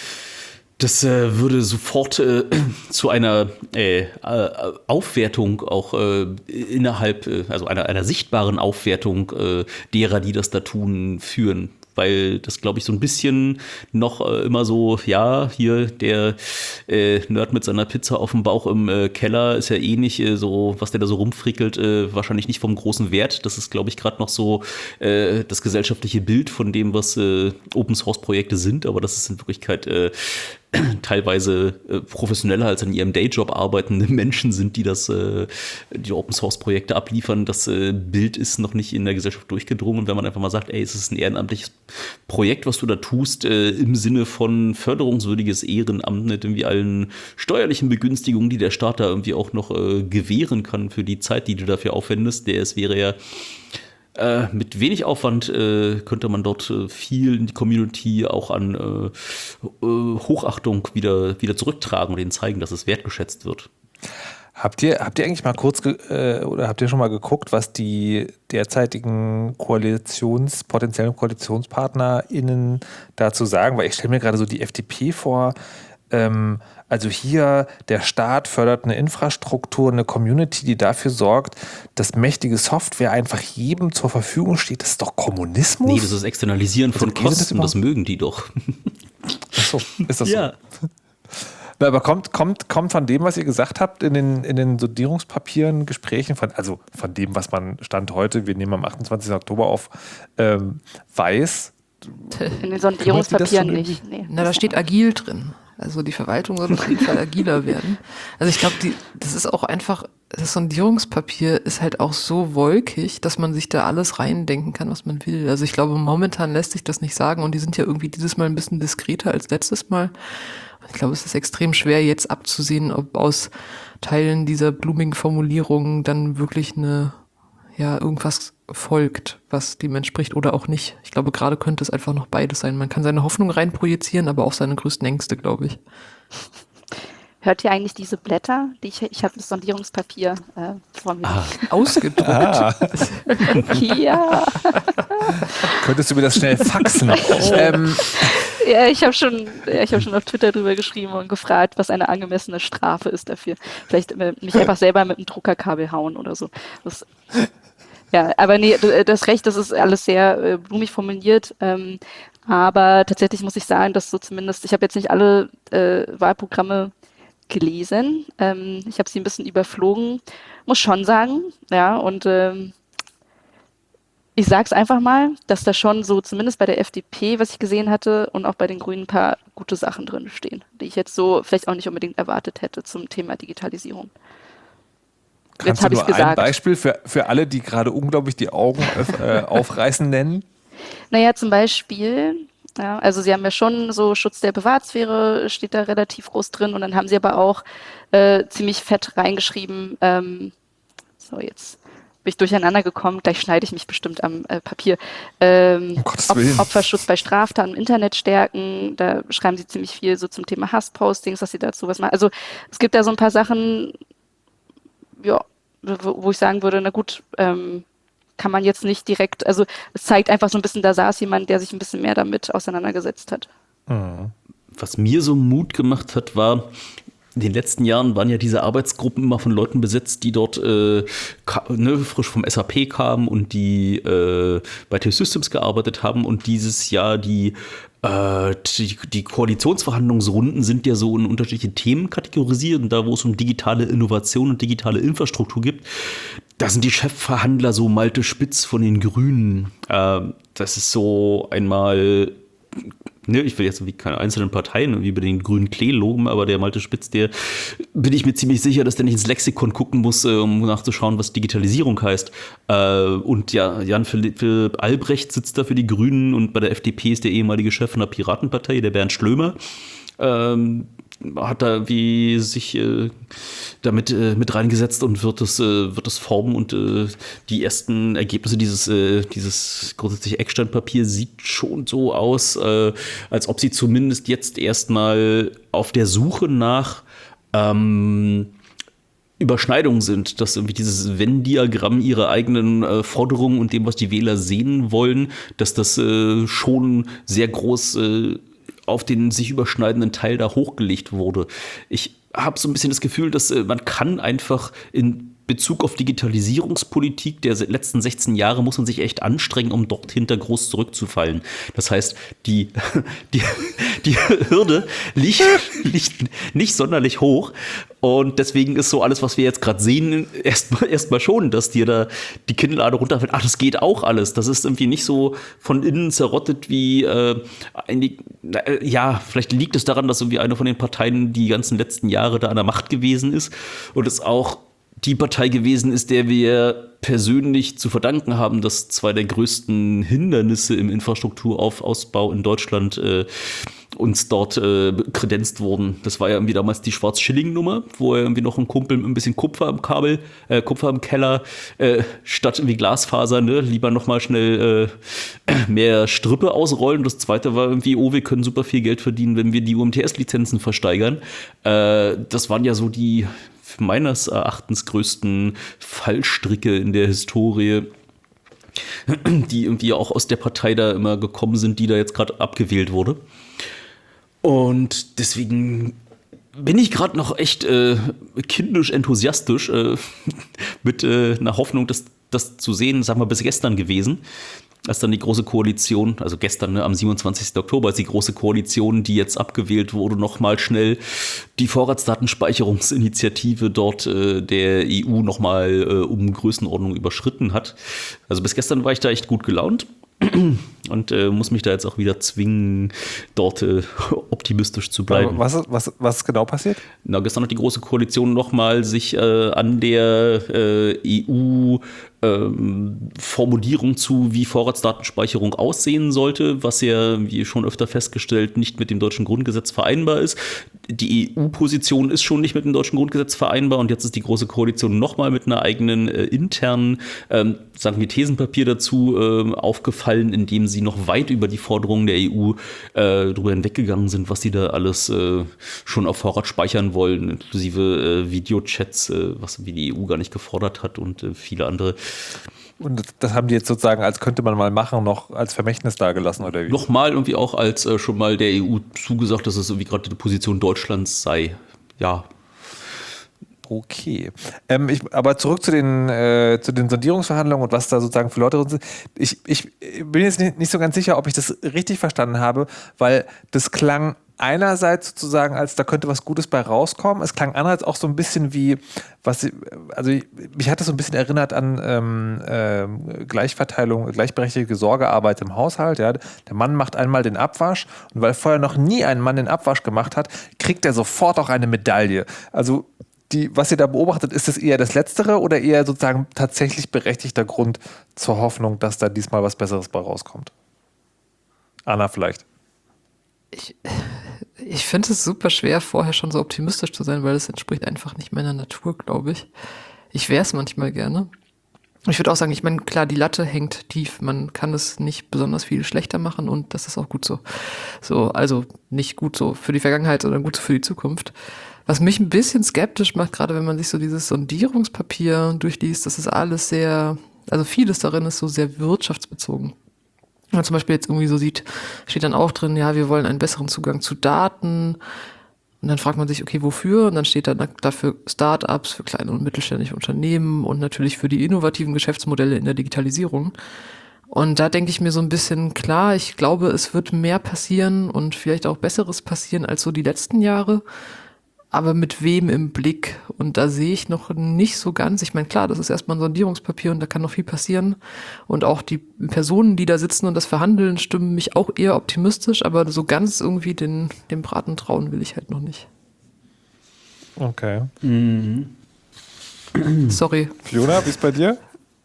Das äh, würde sofort äh, zu einer äh, äh, Aufwertung auch äh, innerhalb, äh, also einer, einer sichtbaren Aufwertung äh, derer, die das da tun, führen. Weil das, glaube ich, so ein bisschen noch äh, immer so, ja, hier der äh, Nerd mit seiner Pizza auf dem Bauch im äh, Keller ist ja eh nicht äh, so, was der da so rumfrickelt, äh, wahrscheinlich nicht vom großen Wert. Das ist, glaube ich, gerade noch so äh, das gesellschaftliche Bild von dem, was äh, Open-Source-Projekte sind. Aber das ist in Wirklichkeit äh, teilweise äh, professioneller als an ihrem Dayjob arbeitende Menschen sind, die das, äh, die Open-Source-Projekte abliefern. Das äh, Bild ist noch nicht in der Gesellschaft durchgedrungen. Und wenn man einfach mal sagt, ey, es ist ein ehrenamtliches Projekt, was du da tust, äh, im Sinne von förderungswürdiges Ehrenamt mit irgendwie allen steuerlichen Begünstigungen, die der Staat da irgendwie auch noch äh, gewähren kann für die Zeit, die du dafür aufwendest, der es wäre ja Äh, mit wenig Aufwand äh, könnte man dort äh, viel in die Community auch an äh, äh, Hochachtung wieder, wieder zurücktragen und ihnen zeigen, dass es wertgeschätzt wird. Habt ihr, habt ihr eigentlich mal kurz ge äh, oder habt ihr schon mal geguckt, was die derzeitigen Koalitions, potenziellen KoalitionspartnerInnen dazu sagen? Weil ich stelle mir gerade so die F D P vor, ähm, also hier, der Staat fördert eine Infrastruktur, eine Community, die dafür sorgt, dass mächtige Software einfach jedem zur Verfügung steht. Das ist doch Kommunismus? Nee, das ist Externalisieren von Also, das Kosten, das überhaupt? mögen die doch. Achso, ist das so? Na, aber kommt, kommt, kommt von dem, was ihr gesagt habt, in den, in den Sondierungspapieren, Gesprächen, von, also von dem, was man Stand heute, wir nehmen am achtundzwanzigsten Oktober auf, ähm, weiß. In den Kümmert die das Sondierungspapieren schon nicht. Nee, Na, da steht agil drin. Also die Verwaltung soll auf jeden Fall agiler werden. Also ich glaube, die, das ist auch einfach, das Sondierungspapier ist halt auch so wolkig, dass man sich da alles reindenken kann, was man will. Also ich glaube, momentan lässt sich das nicht sagen und die sind ja irgendwie dieses Mal ein bisschen diskreter als letztes Mal. Ich glaube, es ist extrem schwer jetzt abzusehen, ob aus Teilen dieser blumigen Formulierungen dann wirklich eine, ja, irgendwas folgt, was dem entspricht oder auch nicht. Ich glaube, gerade könnte es einfach noch beides sein. Man kann seine Hoffnung reinprojizieren, aber auch seine größten Ängste, glaube ich. Hört ihr eigentlich diese Blätter? Die ich ich habe das Sondierungspapier äh, vor mir. Ah, ausgedruckt. Ah. Ja. Könntest du mir das schnell faxen? ähm, Ja, ich habe schon, ja, ich habe schon auf Twitter drüber geschrieben und gefragt, was eine angemessene Strafe ist dafür. Vielleicht äh, mich einfach selber mit einem Druckerkabel hauen oder so. Das, ja, aber nee, du du hast recht, das ist alles sehr äh, blumig formuliert. Ähm, aber tatsächlich muss ich sagen, dass so zumindest, ich habe jetzt nicht alle äh, Wahlprogramme gelesen. Ähm, ich habe sie ein bisschen überflogen, muss schon sagen. Ja, und ähm, ich sage es einfach mal, dass da schon so, zumindest bei der F D P, was ich gesehen hatte, und auch bei den Grünen ein paar gute Sachen drin stehen, die ich jetzt so vielleicht auch nicht unbedingt erwartet hätte zum Thema Digitalisierung. Kannst Jetzt habe du ich nur es ein gesagt. Beispiel für, für alle, die gerade unglaublich die Augen öff- äh, aufreißen, nennen? Naja, zum Beispiel, ja, also sie haben ja schon so Schutz der Privatsphäre, steht da relativ groß drin, und dann haben sie aber auch äh, ziemlich fett reingeschrieben, ähm, so jetzt bin ich durcheinander gekommen, gleich schneide ich mich bestimmt am äh, Papier. Ähm, Um Gottes Op- Willen. Opferschutz bei Straftaten im Internet stärken, da schreiben sie ziemlich viel so zum Thema Hasspostings, dass sie dazu was machen. Also es gibt da so ein paar Sachen, ja, wo, wo ich sagen würde, na gut, ähm, kann man jetzt nicht direkt, also es zeigt einfach so ein bisschen, da saß jemand, der sich ein bisschen mehr damit auseinandergesetzt hat. Was mir so Mut gemacht hat, war, in den letzten Jahren waren ja diese Arbeitsgruppen immer von Leuten besetzt, die dort äh, ka- ne, frisch vom S A P kamen und die äh, bei T-Systems gearbeitet haben, und dieses Jahr die Äh, die, die Koalitionsverhandlungsrunden sind ja so in unterschiedliche Themen kategorisiert, und da, wo es um digitale Innovation und digitale Infrastruktur gibt, da sind die Chefverhandler so Malte Spitz von den Grünen. Äh, das ist so einmal, ne, ich will jetzt wie keine einzelnen Parteien, wie bei den Grünen Klee loben, aber der Malte Spitz, der bin ich mir ziemlich sicher, dass der nicht ins Lexikon gucken muss, äh, um nachzuschauen, was Digitalisierung heißt. Äh, und ja, Jan Philipp Albrecht sitzt da für die Grünen, und bei der F D P ist der ehemalige Chef von der Piratenpartei, der Bernd Schlömer. Ähm, hat da wie sich äh, damit äh, mit reingesetzt und wird das, äh, wird das formen, und äh, die ersten Ergebnisse dieses, äh, dieses grundsätzlich Ecksteinpapier sieht schon so aus, äh, als ob sie zumindest jetzt erstmal auf der Suche nach ähm, Überschneidungen sind, dass irgendwie dieses Venn-Diagramm ihrer eigenen äh, Forderungen und dem, was die Wähler sehen wollen, dass das äh, schon sehr groß äh, auf den sich überschneidenden Teil da hochgelegt wurde. Ich habe so ein bisschen das Gefühl, dass äh, man kann einfach in Bezug auf Digitalisierungspolitik der letzten sechzehn Jahre muss man sich echt anstrengen, um dort hinter groß zurückzufallen. Das heißt, die, die, die Hürde liegt, liegt nicht sonderlich hoch. Und deswegen ist so alles, was wir jetzt gerade sehen, erstmal erstmal schon, dass dir da die Kinnlade runterfällt. Ach, das geht auch alles. Das ist irgendwie nicht so von innen zerrottet wie äh, ein, äh, ja, vielleicht liegt es daran, dass irgendwie eine von den Parteien die ganzen letzten Jahre da an der Macht gewesen ist und es auch die Partei gewesen ist, der wir persönlich zu verdanken haben, dass zwei der größten Hindernisse im Infrastrukturausbau in Deutschland äh, uns dort äh, kredenzt wurden. Das war ja irgendwie damals die Schwarz-Schilling-Nummer, wo er irgendwie noch ein Kumpel mit ein bisschen Kupfer am Kabel, äh, Kupfer im Keller, äh, statt irgendwie Glasfaser, ne, lieber nochmal schnell äh, mehr Strippe ausrollen. Das zweite war irgendwie, oh, wir können super viel Geld verdienen, wenn wir die U M T S-Lizenzen versteigern. Äh, das waren ja so die meines Erachtens größten Fallstricke in der Historie, die irgendwie auch aus der Partei da immer gekommen sind, die da jetzt gerade abgewählt wurde. Und deswegen bin ich gerade noch echt äh, kindisch enthusiastisch äh, mit äh, einer Hoffnung, dass das zu sehen, sagen wir, bis gestern gewesen, als dann die Große Koalition, also gestern, ne, am siebenundzwanzigsten Oktober, als die Große Koalition, die jetzt abgewählt wurde, nochmal schnell die Vorratsdatenspeicherungsinitiative dort äh, der E U nochmal äh, um Größenordnung überschritten hat. Also bis gestern war ich da echt gut gelaunt und äh, muss mich da jetzt auch wieder zwingen, dort äh, optimistisch zu bleiben. Was, was, was ist genau passiert? Na, gestern hat die Große Koalition nochmal sich äh, an der äh, E U ähm, Formulierung zu, wie Vorratsdatenspeicherung aussehen sollte, was ja, wie schon öfter festgestellt, nicht mit dem deutschen Grundgesetz vereinbar ist. Die E U-Position ist schon nicht mit dem deutschen Grundgesetz vereinbar und jetzt ist die Große Koalition nochmal mit einer eigenen äh, internen, ähm, sagen wir, Thesenpapier dazu äh, aufgefallen, in dem sie noch weit über die Forderungen der E U äh, drüber hinweggegangen sind, was sie da alles äh, schon auf Vorrat speichern wollen, inklusive äh, Videochats, äh, was wie die E U gar nicht gefordert hat und äh, viele andere. Und das haben die jetzt sozusagen, als könnte man mal machen, noch als Vermächtnis dargelassen, oder wie? Nochmal irgendwie auch als äh, schon mal der E U zugesagt, dass es irgendwie gerade die Position Deutschlands sei. Ja. Okay. Ähm, ich, aber zurück zu den, äh, zu den Sondierungsverhandlungen und was da sozusagen für Leute drin sind. Ich, ich bin jetzt nicht, nicht so ganz sicher, ob ich das richtig verstanden habe, weil das klang einerseits sozusagen, als da könnte was Gutes bei rauskommen. Es klang andererseits auch so ein bisschen wie, was, also mich hat das so ein bisschen erinnert an ähm, äh, Gleichverteilung, gleichberechtigte Sorgearbeit im Haushalt. Ja. Der Mann macht einmal den Abwasch und weil vorher noch nie ein Mann den Abwasch gemacht hat, kriegt er sofort auch eine Medaille. Also die, was ihr da beobachtet, ist das eher das Letztere oder eher sozusagen tatsächlich berechtigter Grund zur Hoffnung, dass da diesmal was Besseres bei rauskommt? Anna vielleicht. Ich, ich finde es super schwer, vorher schon so optimistisch zu sein, weil es entspricht einfach nicht meiner Natur, glaube ich. Ich wäre es manchmal gerne. Ich würde auch sagen, ich meine, klar, die Latte hängt tief. Man kann es nicht besonders viel schlechter machen und das ist auch gut so. So, also nicht gut so für die Vergangenheit, sondern gut so für die Zukunft. Was mich ein bisschen skeptisch macht, gerade wenn man sich so dieses Sondierungspapier durchliest, das ist alles sehr, also vieles darin ist so sehr wirtschaftsbezogen. Wenn man zum Beispiel jetzt irgendwie so sieht, steht dann auch drin, ja, wir wollen einen besseren Zugang zu Daten. Und dann fragt man sich, okay, wofür? Und dann steht da dafür Start-ups, für kleine und mittelständische Unternehmen und natürlich für die innovativen Geschäftsmodelle in der Digitalisierung. Und da denke ich mir so ein bisschen, klar, ich glaube, es wird mehr passieren und vielleicht auch Besseres passieren als so die letzten Jahre. Aber mit wem im Blick? Und da sehe ich noch nicht so ganz. Ich meine, klar, das ist erstmal ein Sondierungspapier und da kann noch viel passieren. Und auch die Personen, die da sitzen und das verhandeln, stimmen mich auch eher optimistisch. Aber so ganz irgendwie den, dem Braten trauen will ich halt noch nicht. Okay. Mhm. Sorry. Fiona, wie ist bei dir?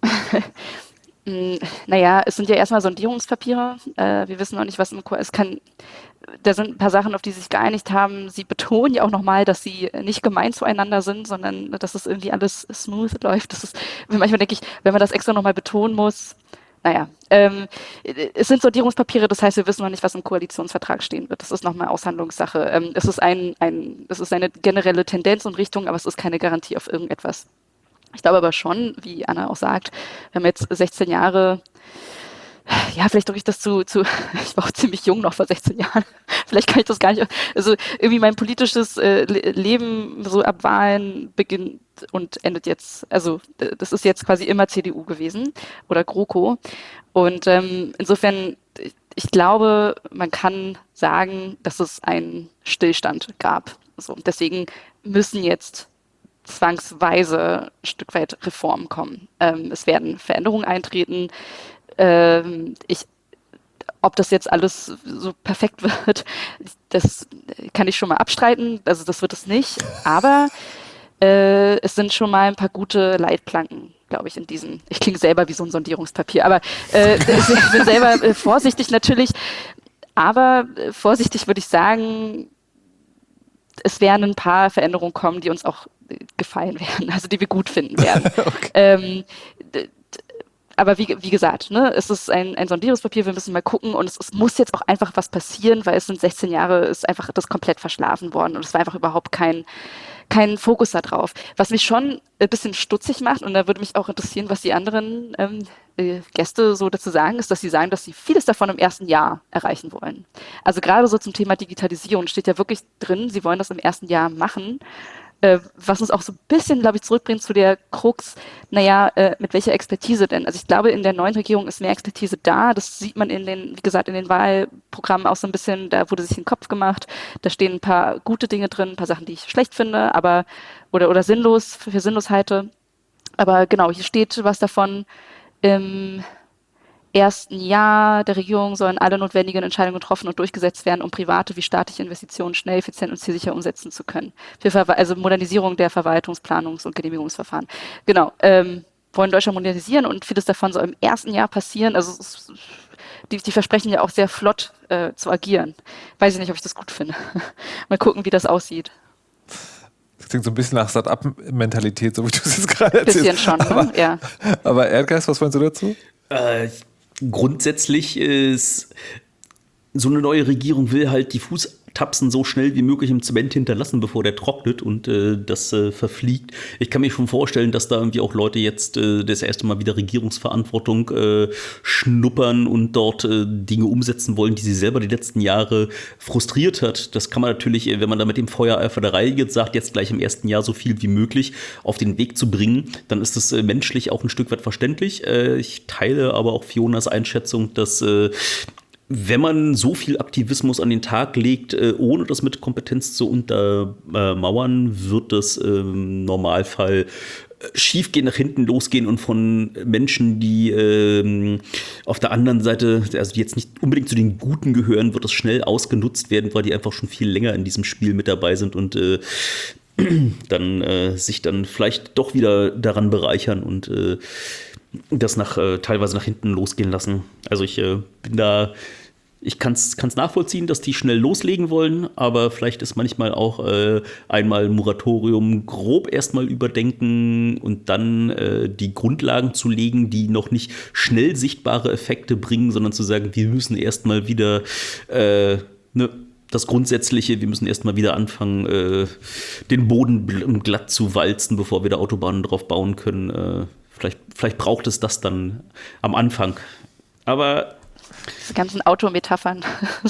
Naja, es sind ja erstmal Sondierungspapiere. Äh, wir wissen noch nicht, was im Ko- es kann. Da sind ein paar Sachen, auf die sie sich geeinigt haben. Sie betonen ja auch nochmal, dass sie nicht gemein zueinander sind, sondern dass es irgendwie alles smooth läuft. Das ist, manchmal denke ich, wenn man das extra nochmal betonen muss, naja, ähm, es sind Sondierungspapiere, das heißt, wir wissen noch nicht, was im Koalitionsvertrag stehen wird. Das ist nochmal Aushandlungssache. Ähm, es ist ein, ein, es ist eine generelle Tendenz und Richtung, aber es ist keine Garantie auf irgendetwas. Ich glaube aber schon, wie Anna auch sagt, wir haben jetzt sechzehn Jahre, ja, vielleicht drücke ich das zu, zu, ich war auch ziemlich jung noch vor sechzehn Jahren, vielleicht kann ich das gar nicht, also irgendwie mein politisches äh, Leben so ab Wahlen beginnt und endet jetzt, also das ist jetzt quasi immer C D U gewesen oder GroKo und ähm, insofern, ich glaube, man kann sagen, dass es einen Stillstand gab. So, deswegen müssen jetzt zwangsweise ein Stück weit Reformen kommen. Ähm, es werden Veränderungen eintreten. Ähm, ich, ob das jetzt alles so perfekt wird, das kann ich schon mal abstreiten. Also das wird es nicht. Aber äh, es sind schon mal ein paar gute Leitplanken, glaube ich, in diesen. Ich klinge selber wie so ein Sondierungspapier, aber äh, ich bin selber äh, vorsichtig natürlich. Aber äh, vorsichtig würde ich sagen, es werden ein paar Veränderungen kommen, die uns auch gefallen werden, also die wir gut finden werden. Okay. Ähm, d- d- aber wie, wie gesagt, ne, es ist ein, ein Sondierungspapier, wir müssen mal gucken und es, es muss jetzt auch einfach was passieren, weil es sind sechzehn Jahre, ist einfach das komplett verschlafen worden und es war einfach überhaupt kein, kein Fokus da drauf. Was mich schon ein bisschen stutzig macht und da würde mich auch interessieren, was die anderen ähm, äh, Gäste so dazu sagen, ist, dass sie sagen, dass sie vieles davon im ersten Jahr erreichen wollen. Also gerade so zum Thema Digitalisierung steht ja wirklich drin, sie wollen das im ersten Jahr machen. Äh, was uns auch so ein bisschen, glaube ich, zurückbringt zu der Krux, naja, äh, mit welcher Expertise denn? Also ich glaube, in der neuen Regierung ist mehr Expertise da. Das sieht man in den, wie gesagt, in den Wahlprogrammen auch so ein bisschen, da wurde sich ein Kopf gemacht. Da stehen ein paar gute Dinge drin, ein paar Sachen, die ich schlecht finde, aber oder, oder sinnlos, für sinnlos halte. Aber genau, hier steht was davon, im ersten Jahr der Regierung sollen alle notwendigen Entscheidungen getroffen und durchgesetzt werden, um private wie staatliche Investitionen schnell, effizient und zielsicher umsetzen zu können. Für Verwa- also Modernisierung der Verwaltungs-, Planungs- und Genehmigungsverfahren. Genau. Ähm, wollen Deutschland modernisieren und vieles davon soll im ersten Jahr passieren. Also es ist, die, die versprechen ja auch sehr flott äh, zu agieren. Weiß ich nicht, ob ich das gut finde. Mal gucken, wie das aussieht. Das klingt so ein bisschen nach Start-up-Mentalität, so wie du es jetzt gerade erzählst. Bisschen schon, aber, ne? Ja. Aber Erdgeist, was meinst du dazu? Äh, grundsätzlich ist so eine neue Regierung will halt die Fußtapsen so schnell wie möglich im Zement hinterlassen, bevor der trocknet und äh, das äh, verfliegt. Ich kann mir schon vorstellen, dass da irgendwie auch Leute jetzt äh, das erste Mal wieder Regierungsverantwortung äh, schnuppern und dort äh, Dinge umsetzen wollen, die sie selber die letzten Jahre frustriert hat. Das kann man natürlich, wenn man da mit dem Feuereifer der Reihe geht, sagt, jetzt gleich im ersten Jahr so viel wie möglich auf den Weg zu bringen, dann ist das äh, menschlich auch ein Stück weit verständlich. Äh, ich teile aber auch Fionas Einschätzung, dass äh, wenn man so viel Aktivismus an den Tag legt, äh, ohne das mit Kompetenz zu untermauern, wird das im Normalfall schiefgehen, nach hinten losgehen und von Menschen, die ähm, auf der anderen Seite, also die jetzt nicht unbedingt zu den Guten gehören, wird das schnell ausgenutzt werden, weil die einfach schon viel länger in diesem Spiel mit dabei sind und äh, dann äh, sich dann vielleicht doch wieder daran bereichern und äh, das nach, äh, teilweise nach hinten losgehen lassen. Also ich äh, bin da, ich kann es nachvollziehen, dass die schnell loslegen wollen, aber vielleicht ist manchmal auch äh, einmal Moratorium grob erstmal überdenken und dann äh, die Grundlagen zu legen, die noch nicht schnell sichtbare Effekte bringen, sondern zu sagen, wir müssen erstmal wieder äh, ne, das Grundsätzliche, wir müssen erstmal wieder anfangen, äh, den Boden glatt zu walzen, bevor wir da Autobahnen drauf bauen können. Äh, Vielleicht, vielleicht braucht es das dann am Anfang. Aber die ganzen Autometaphern.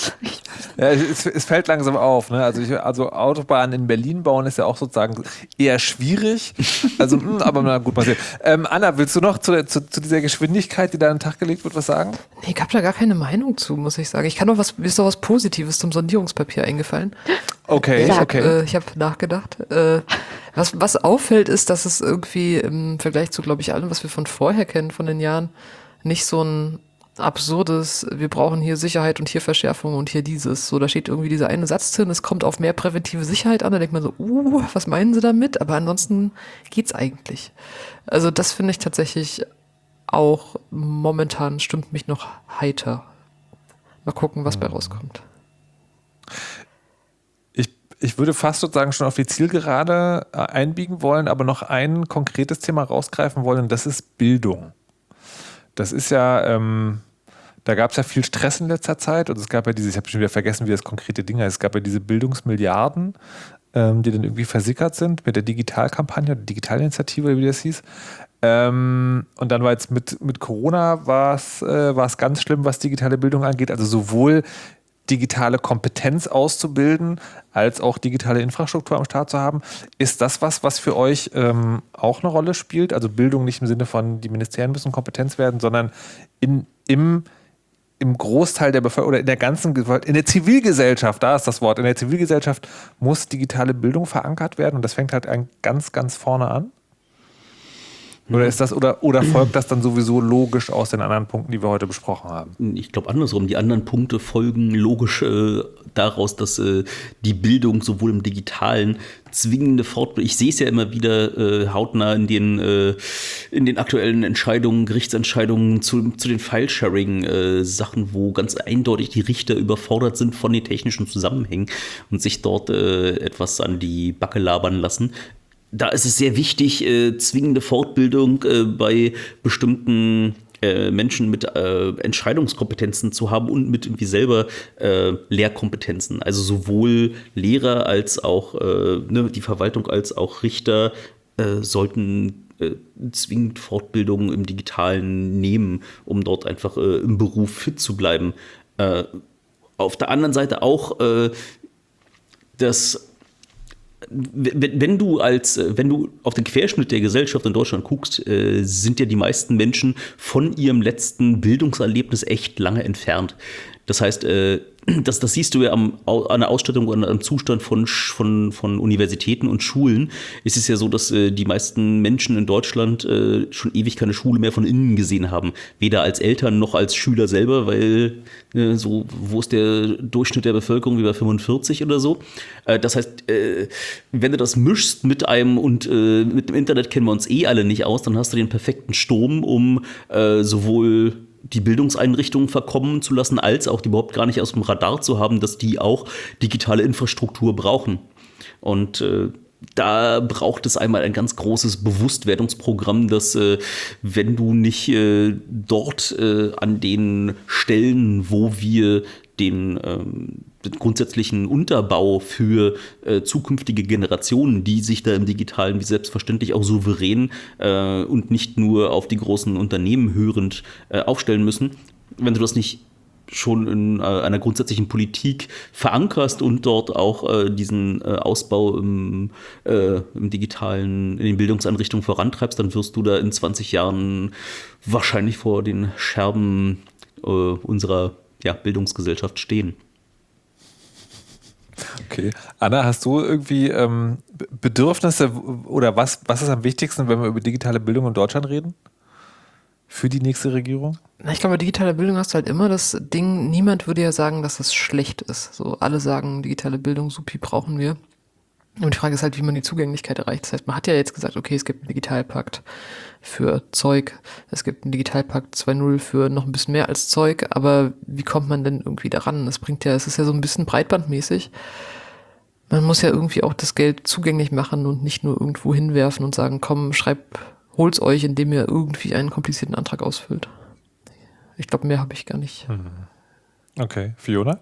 Ja, es, es fällt langsam auf. Ne? Also, ich, also Autobahnen in Berlin bauen ist ja auch sozusagen eher schwierig. Also, mh, aber na gut, mal sehen. Ähm, Anna, willst du noch zu, zu, zu dieser Geschwindigkeit, die da an den Tag gelegt wird, was sagen? Nee, ich habe da gar keine Meinung zu, muss ich sagen. Ich kann doch was, mir ist doch was Positives zum Sondierungspapier eingefallen. Okay, ich okay. Hab, äh, ich habe nachgedacht. Äh, was, was auffällt, ist, dass es irgendwie im Vergleich zu, glaube ich, allem, was wir von vorher kennen, von den Jahren, nicht so ein absurdes, wir brauchen hier Sicherheit und hier Verschärfung und hier dieses. So, da steht irgendwie dieser eine Satz drin, es kommt auf mehr präventive Sicherheit an. Da denkt man so, uh, was meinen sie damit? Aber ansonsten geht's eigentlich. Also das finde ich tatsächlich auch momentan stimmt mich noch heiter. Mal gucken, was bei rauskommt. Ich, ich würde fast sozusagen schon auf die Zielgerade einbiegen wollen, aber noch ein konkretes Thema rausgreifen wollen, das ist Bildung. Das ist ja, ähm, da gab es ja viel Stress in letzter Zeit und es gab ja diese, ich habe schon wieder vergessen, wie das konkrete Ding heißt, es gab ja diese Bildungsmilliarden, ähm, die dann irgendwie versickert sind mit der Digitalkampagne, der Digitalinitiative, oder wie das hieß. Ähm, und dann war jetzt mit, mit Corona war es äh, war es ganz schlimm, was digitale Bildung angeht, also sowohl digitale Kompetenz auszubilden, als auch digitale Infrastruktur am Start zu haben. Ist das was, was für euch ähm, auch eine Rolle spielt? Also Bildung nicht im Sinne von, die Ministerien müssen Kompetenz werden, sondern in, im, im Großteil der Bevölkerung oder in der ganzen, in der Zivilgesellschaft, da ist das Wort, in der Zivilgesellschaft muss digitale Bildung verankert werden und das fängt halt ganz, ganz vorne an? Oder ist das, oder, oder folgt das dann sowieso logisch aus den anderen Punkten, die wir heute besprochen haben? Ich glaube andersrum. Die anderen Punkte folgen logisch äh, daraus, dass äh, die Bildung sowohl im Digitalen zwingende Fortbildung, ich sehe es ja immer wieder äh, hautnah in den, äh, in den aktuellen Entscheidungen, Gerichtsentscheidungen zu, zu den File-Sharing-Sachen, äh, wo ganz eindeutig die Richter überfordert sind von den technischen Zusammenhängen und sich dort äh, etwas an die Backe labern lassen. Da ist es sehr wichtig, äh, zwingende Fortbildung äh, bei bestimmten äh, Menschen mit äh, Entscheidungskompetenzen zu haben und mit irgendwie selber äh, Lehrkompetenzen. Also sowohl Lehrer als auch äh, ne, die Verwaltung als auch Richter äh, sollten äh, zwingend Fortbildung im Digitalen nehmen, um dort einfach äh, im Beruf fit zu bleiben. Äh, auf der anderen Seite auch äh, das Wenn, wenn du als, wenn du auf den Querschnitt der Gesellschaft in Deutschland guckst, äh, sind ja die meisten Menschen von ihrem letzten Bildungserlebnis echt lange entfernt. Das heißt, äh, Das, das siehst du ja am, an der Ausstattung und am Zustand von, von, von Universitäten und Schulen. Es ist ja so, dass äh, die meisten Menschen in Deutschland äh, schon ewig keine Schule mehr von innen gesehen haben. Weder als Eltern noch als Schüler selber, weil äh, so, wo ist der Durchschnitt der Bevölkerung, wie bei fünfundvierzig oder so. Äh, das heißt, äh, wenn du das mischst mit einem und äh, mit dem Internet kennen wir uns eh alle nicht aus, dann hast du den perfekten Sturm, um äh, sowohl die Bildungseinrichtungen verkommen zu lassen, als auch die überhaupt gar nicht aus dem Radar zu haben, dass die auch digitale Infrastruktur brauchen. Und äh, da braucht es einmal ein ganz großes Bewusstwerdungsprogramm, dass äh, wenn du nicht äh, dort äh, an den Stellen, wo wir den, ähm, den grundsätzlichen Unterbau für äh, zukünftige Generationen, die sich da im Digitalen wie selbstverständlich auch souverän äh, und nicht nur auf die großen Unternehmen hörend äh, aufstellen müssen, wenn du das nicht schon in äh, einer grundsätzlichen Politik verankerst und dort auch äh, diesen äh, Ausbau im, äh, im digitalen, in den Bildungseinrichtungen vorantreibst, dann wirst du da in zwanzig Jahren wahrscheinlich vor den Scherben äh, unserer ja, Bildungsgesellschaft stehen. Okay. Anna, hast du irgendwie ähm, Bedürfnisse oder was, was ist am wichtigsten, wenn wir über digitale Bildung in Deutschland reden? Für die nächste Regierung? Na, ich glaube, bei digitaler Bildung hast du halt immer das Ding, niemand würde ja sagen, dass das schlecht ist. So, alle sagen, digitale Bildung, supi, brauchen wir. Und die Frage ist halt, wie man die Zugänglichkeit erreicht. Das heißt, man hat ja jetzt gesagt, okay, es gibt einen Digitalpakt für Zeug, es gibt einen Digitalpakt zwei Punkt null für noch ein bisschen mehr als Zeug, aber wie kommt man denn irgendwie daran? Das bringt ja, es ist ja so ein bisschen breitbandmäßig. Man muss ja irgendwie auch das Geld zugänglich machen und nicht nur irgendwo hinwerfen und sagen, komm, schreib, holt's euch, indem ihr irgendwie einen komplizierten Antrag ausfüllt. Ich glaube, mehr habe ich gar nicht. Okay. Fiona?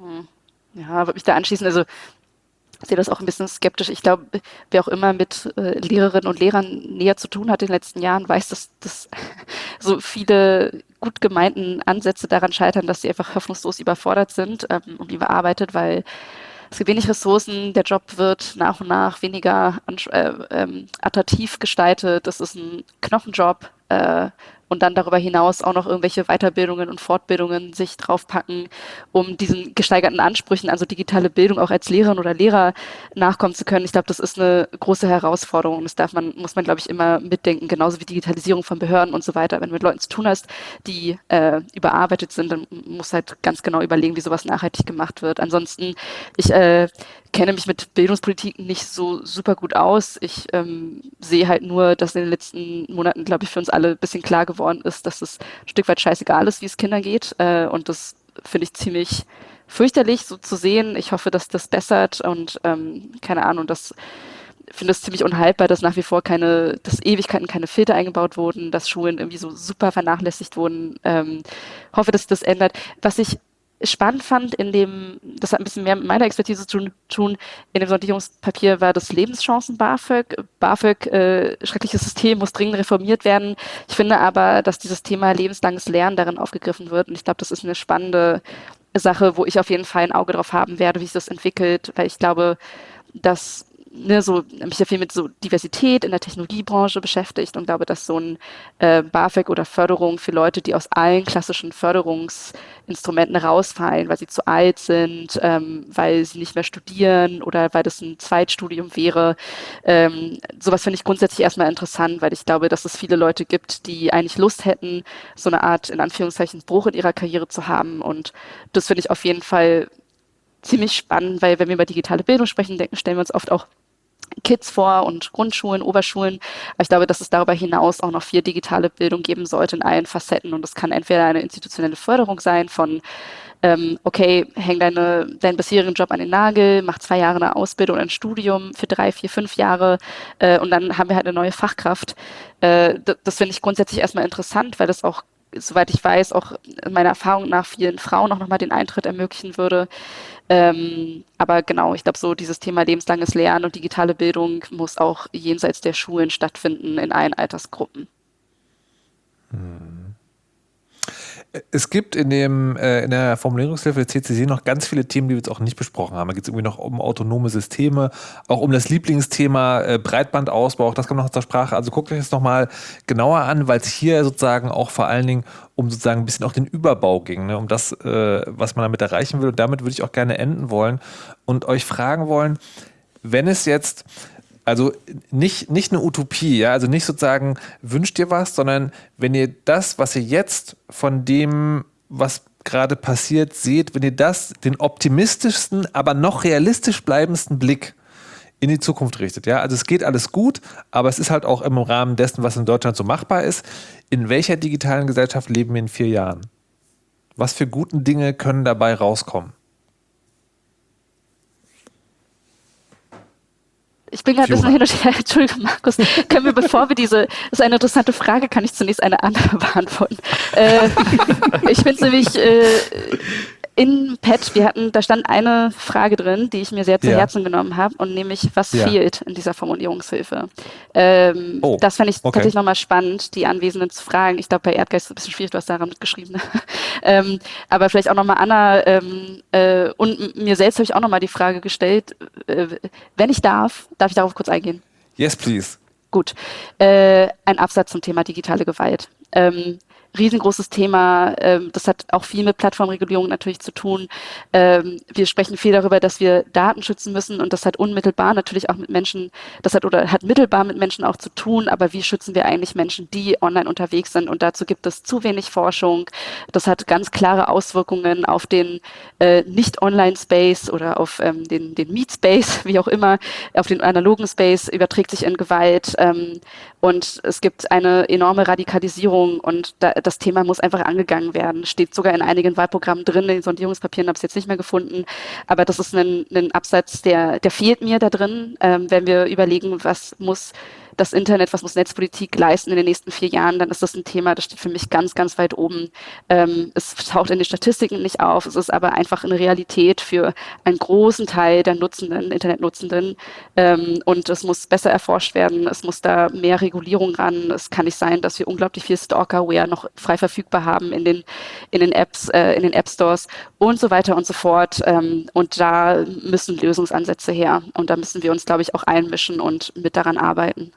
Ja, würde mich da anschließen. Also ich sehe das auch ein bisschen skeptisch. Ich glaube, wer auch immer mit äh, Lehrerinnen und Lehrern näher zu tun hat in den letzten Jahren, weiß, dass, dass so viele gut gemeinten Ansätze daran scheitern, dass sie einfach hoffnungslos überfordert sind ähm, und überarbeitet, weil es gibt wenig Ressourcen, der Job wird nach und nach weniger äh, ähm, attraktiv gestaltet. Das ist ein Knochenjob. Äh, und dann darüber hinaus auch noch irgendwelche Weiterbildungen und Fortbildungen sich draufpacken, um diesen gesteigerten Ansprüchen, also digitale Bildung auch als Lehrerin oder Lehrer nachkommen zu können. Ich glaube, das ist eine große Herausforderung. Das darf man, muss man, glaube ich, immer mitdenken, genauso wie Digitalisierung von Behörden und so weiter. Wenn du mit Leuten zu tun hast, die äh, überarbeitet sind, dann musst du halt ganz genau überlegen, wie sowas nachhaltig gemacht wird. Ansonsten, ich äh, kenne mich mit Bildungspolitik nicht so super gut aus. Ich ähm, sehe halt nur, dass in den letzten Monaten, glaube ich, für uns alle ein bisschen klar geworden ist, dass es ein Stück weit scheißegal ist, wie es Kindern geht. Äh, und das finde ich ziemlich fürchterlich, so zu sehen. Ich hoffe, dass das bessert und ähm, keine Ahnung, das finde es ziemlich unhaltbar, dass nach wie vor keine, dass Ewigkeiten keine Filter eingebaut wurden, dass Schulen irgendwie so super vernachlässigt wurden. Ähm, hoffe, dass das ändert. Was ich spannend fand in dem, das hat ein bisschen mehr mit meiner Expertise zu tun, in dem Sondierungspapier war das Lebenschancen BAföG. BAföG, äh, schreckliches System, muss dringend reformiert werden. Ich finde aber, dass dieses Thema lebenslanges Lernen darin aufgegriffen wird und ich glaube, das ist eine spannende Sache, wo ich auf jeden Fall ein Auge drauf haben werde, wie sich das entwickelt, weil ich glaube, dass Ne, so, mich ja viel mit so Diversität in der Technologiebranche beschäftigt und glaube, dass so ein äh, BAföG oder Förderung für Leute, die aus allen klassischen Förderungsinstrumenten rausfallen, weil sie zu alt sind, ähm, weil sie nicht mehr studieren oder weil das ein Zweitstudium wäre, ähm, sowas finde ich grundsätzlich erstmal interessant, weil ich glaube, dass es viele Leute gibt, die eigentlich Lust hätten, so eine Art, in Anführungszeichen, Bruch in ihrer Karriere zu haben und das finde ich auf jeden Fall ziemlich spannend, weil wenn wir über digitale Bildung sprechen, denken, stellen wir uns oft auch Kids vor und Grundschulen, Oberschulen. Aber ich glaube, dass es darüber hinaus auch noch viel digitale Bildung geben sollte in allen Facetten. Und das kann entweder eine institutionelle Förderung sein von, ähm, okay, häng deine, deinen bisherigen Job an den Nagel, mach zwei Jahre eine Ausbildung oder ein Studium für drei, vier, fünf Jahre äh, und dann haben wir halt eine neue Fachkraft. Äh, das das finde ich grundsätzlich erstmal interessant, weil das auch, soweit ich weiß, auch meiner Erfahrung nach vielen Frauen auch nochmal den Eintritt ermöglichen würde. Ähm, aber genau, ich glaube, so dieses Thema lebenslanges Lernen und digitale Bildung muss auch jenseits der Schulen stattfinden in allen Altersgruppen. Hm. Es gibt in, dem, äh, in der Formulierungshilfe der C C C noch ganz viele Themen, die wir jetzt auch nicht besprochen haben. Da geht es irgendwie noch um autonome Systeme, auch um das Lieblingsthema äh, Breitbandausbau, auch das kommt noch zur Sprache. Also guckt euch das nochmal genauer an, weil es hier sozusagen auch vor allen Dingen um sozusagen ein bisschen auch den Überbau ging, ne? Um das, äh, was man damit erreichen will. Und damit würde ich auch gerne enden wollen und euch fragen wollen, wenn es jetzt... Also nicht, nicht eine Utopie, ja, also nicht sozusagen wünscht ihr was, sondern wenn ihr das, was ihr jetzt von dem, was gerade passiert, seht, wenn ihr das, den optimistischsten, aber noch realistisch bleibendsten Blick in die Zukunft richtet, ja, also es geht alles gut, aber es ist halt auch im Rahmen dessen, was in Deutschland so machbar ist. In welcher digitalen Gesellschaft leben wir in vier Jahren? Was für guten Dinge können dabei rauskommen? Ich bin gerade ein bisschen hin und her. Entschuldigung, Markus. Können wir, bevor wir diese, das ist eine interessante Frage, kann ich zunächst eine andere beantworten. Äh, ich finde es nämlich äh, in Pet, wir hatten, da stand eine Frage drin, die ich mir sehr zu Ja. Herzen genommen habe, und nämlich, was Ja. fehlt in dieser Formulierungshilfe? Ähm, Oh, das fände ich okay. tatsächlich nochmal spannend, die Anwesenden zu fragen. Ich glaube, bei Erdgeist ist es ein bisschen schwierig, du hast daran mitgeschrieben. Ne? ähm, aber vielleicht auch nochmal Anna ähm, äh, und m- mir selbst habe ich auch nochmal die Frage gestellt, äh, wenn ich darf, darf ich darauf kurz eingehen? Yes, please. Gut. Äh, ein Absatz zum Thema digitale Gewalt. Ähm, riesengroßes Thema. Ähm, das hat auch viel mit Plattformregulierung natürlich zu tun. Ähm, wir sprechen viel darüber, dass wir Daten schützen müssen, und das hat unmittelbar natürlich auch mit Menschen, das hat oder hat mittelbar mit Menschen auch zu tun. Aber wie schützen wir eigentlich Menschen, die online unterwegs sind? Und dazu gibt es zu wenig Forschung. Das hat ganz klare Auswirkungen auf den äh, Nicht-Online-Space oder auf ähm, den, den Meet-Space, wie auch immer, auf den analogen Space, überträgt sich in Gewalt. Ähm, und es gibt eine enorme Radikalisierung, und da, das Thema muss einfach angegangen werden. Steht sogar in einigen Wahlprogrammen drin, in den Sondierungspapieren habe ich es jetzt nicht mehr gefunden. Aber das ist ein, ein Absatz, der, der fehlt mir da drin, ähm, wenn wir überlegen, was muss das Internet, was muss Netzpolitik leisten in den nächsten vier Jahren, dann ist das ein Thema, das steht für mich ganz, ganz weit oben. Ähm, es taucht in den Statistiken nicht auf, es ist aber einfach eine Realität für einen großen Teil der Nutzenden, Internetnutzenden. Ähm, und es muss besser erforscht werden, es muss da mehr Regulierung ran. Es kann nicht sein, dass wir unglaublich viel Stalkerware noch frei verfügbar haben in den, in den Apps, äh, in den App Stores und so weiter und so fort. Ähm, und da müssen Lösungsansätze her. Und da müssen wir uns, glaube ich, auch einmischen und mit daran arbeiten.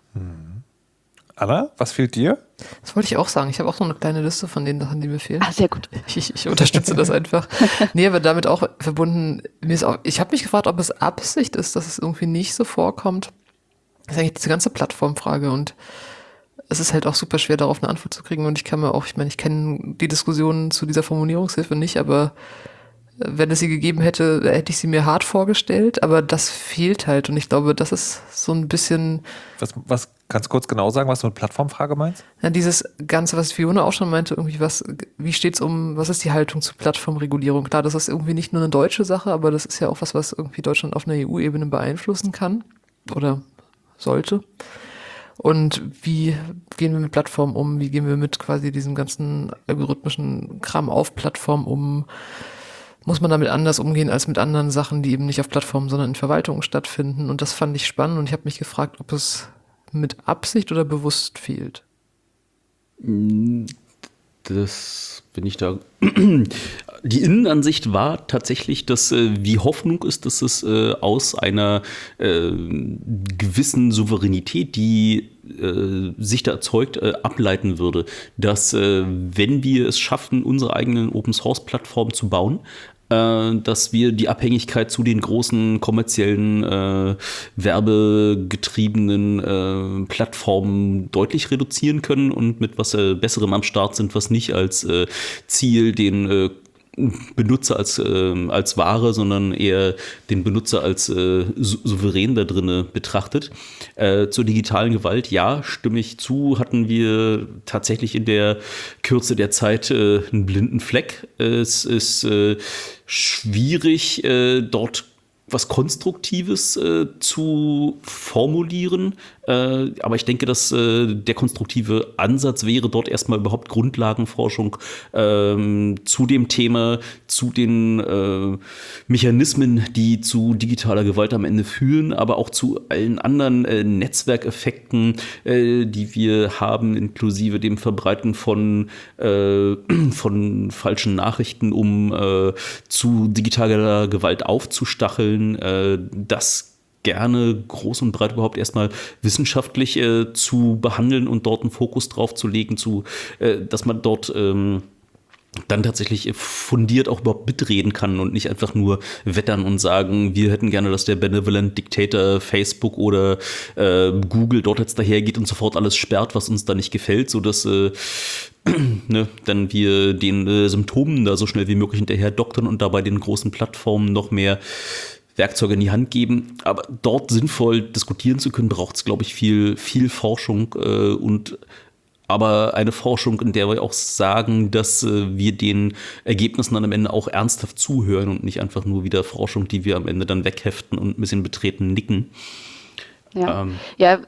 Anna, was fehlt dir? Das wollte ich auch sagen. Ich habe auch so eine kleine Liste von den Sachen, die mir fehlen. Ah, sehr gut. Ich, ich unterstütze das einfach. Nee, aber damit auch verbunden, mir ist auch, ich habe mich gefragt, ob es Absicht ist, dass es irgendwie nicht so vorkommt. Das ist eigentlich diese ganze Plattformfrage, und es ist halt auch super schwer, darauf eine Antwort zu kriegen. Und ich kann mir auch, ich meine, ich kenne die Diskussionen zu dieser Formulierungshilfe nicht, aber wenn es sie gegeben hätte, hätte ich sie mir hart vorgestellt, aber das fehlt halt, und ich glaube, das ist so ein bisschen, Was, was kannst du kurz genau sagen, was du mit Plattformfrage meinst? ja, dieses Ganze, was Fiona auch schon meinte, irgendwie was, wie steht's um, was ist die Haltung zu Plattformregulierung? Klar, das ist irgendwie nicht nur eine deutsche Sache, aber das ist ja auch was, was irgendwie Deutschland auf einer E U-Ebene beeinflussen kann oder sollte. Und wie gehen wir mit Plattformen um? Wie gehen wir mit quasi diesem ganzen algorithmischen Kram auf Plattformen um? Muss man damit anders umgehen als mit anderen Sachen, die eben nicht auf Plattformen, sondern in Verwaltungen stattfinden? Und das fand ich spannend, und ich habe mich gefragt, ob es mit Absicht oder bewusst fehlt. Das bin ich da. Die Innenansicht war tatsächlich, dass äh, wie Hoffnung ist, dass es äh, aus einer äh, gewissen Souveränität, die äh, sich da erzeugt, äh, ableiten würde. Dass, äh, wenn wir es schaffen, unsere eigenen Open-Source-Plattformen zu bauen, äh, dass wir die Abhängigkeit zu den großen kommerziellen, äh, werbegetriebenen äh, Plattformen deutlich reduzieren können und mit was äh, Besserem am Start sind, was nicht als äh, Ziel den äh, Benutzer als, äh, als Ware, sondern eher den Benutzer als äh, sou- souverän da drinne betrachtet. Äh, zur digitalen Gewalt, ja, stimme ich zu, hatten wir tatsächlich in der Kürze der Zeit äh, einen blinden Fleck. Es ist äh, schwierig, äh, dort was Konstruktives äh, zu formulieren. Äh, aber ich denke, dass äh, der konstruktive Ansatz wäre, dort erstmal überhaupt Grundlagenforschung ähm, zu dem Thema, zu den äh, Mechanismen, die zu digitaler Gewalt am Ende führen, aber auch zu allen anderen äh, Netzwerkeffekten, äh, die wir haben, inklusive dem Verbreiten von, äh, von falschen Nachrichten, um äh, zu digitaler Gewalt aufzustacheln. Das gerne groß und breit überhaupt erstmal wissenschaftlich äh, zu behandeln und dort einen Fokus drauf zu legen, zu, äh, dass man dort ähm, dann tatsächlich fundiert auch überhaupt mitreden kann und nicht einfach nur wettern und sagen, wir hätten gerne, dass der Benevolent Dictator Facebook oder äh, Google dort jetzt dahergeht und sofort alles sperrt, was uns da nicht gefällt, sodass äh, ne, dann wir den äh, Symptomen da so schnell wie möglich hinterher doktern und dabei den großen Plattformen noch mehr Werkzeuge in die Hand geben. Aber dort sinnvoll diskutieren zu können, braucht es, glaube ich, viel, viel Forschung äh, und aber eine Forschung, in der wir auch sagen, dass äh, wir den Ergebnissen dann am Ende auch ernsthaft zuhören und nicht einfach nur wieder Forschung, die wir am Ende dann wegheften und ein bisschen betreten nicken. Ja, Ähm, ja.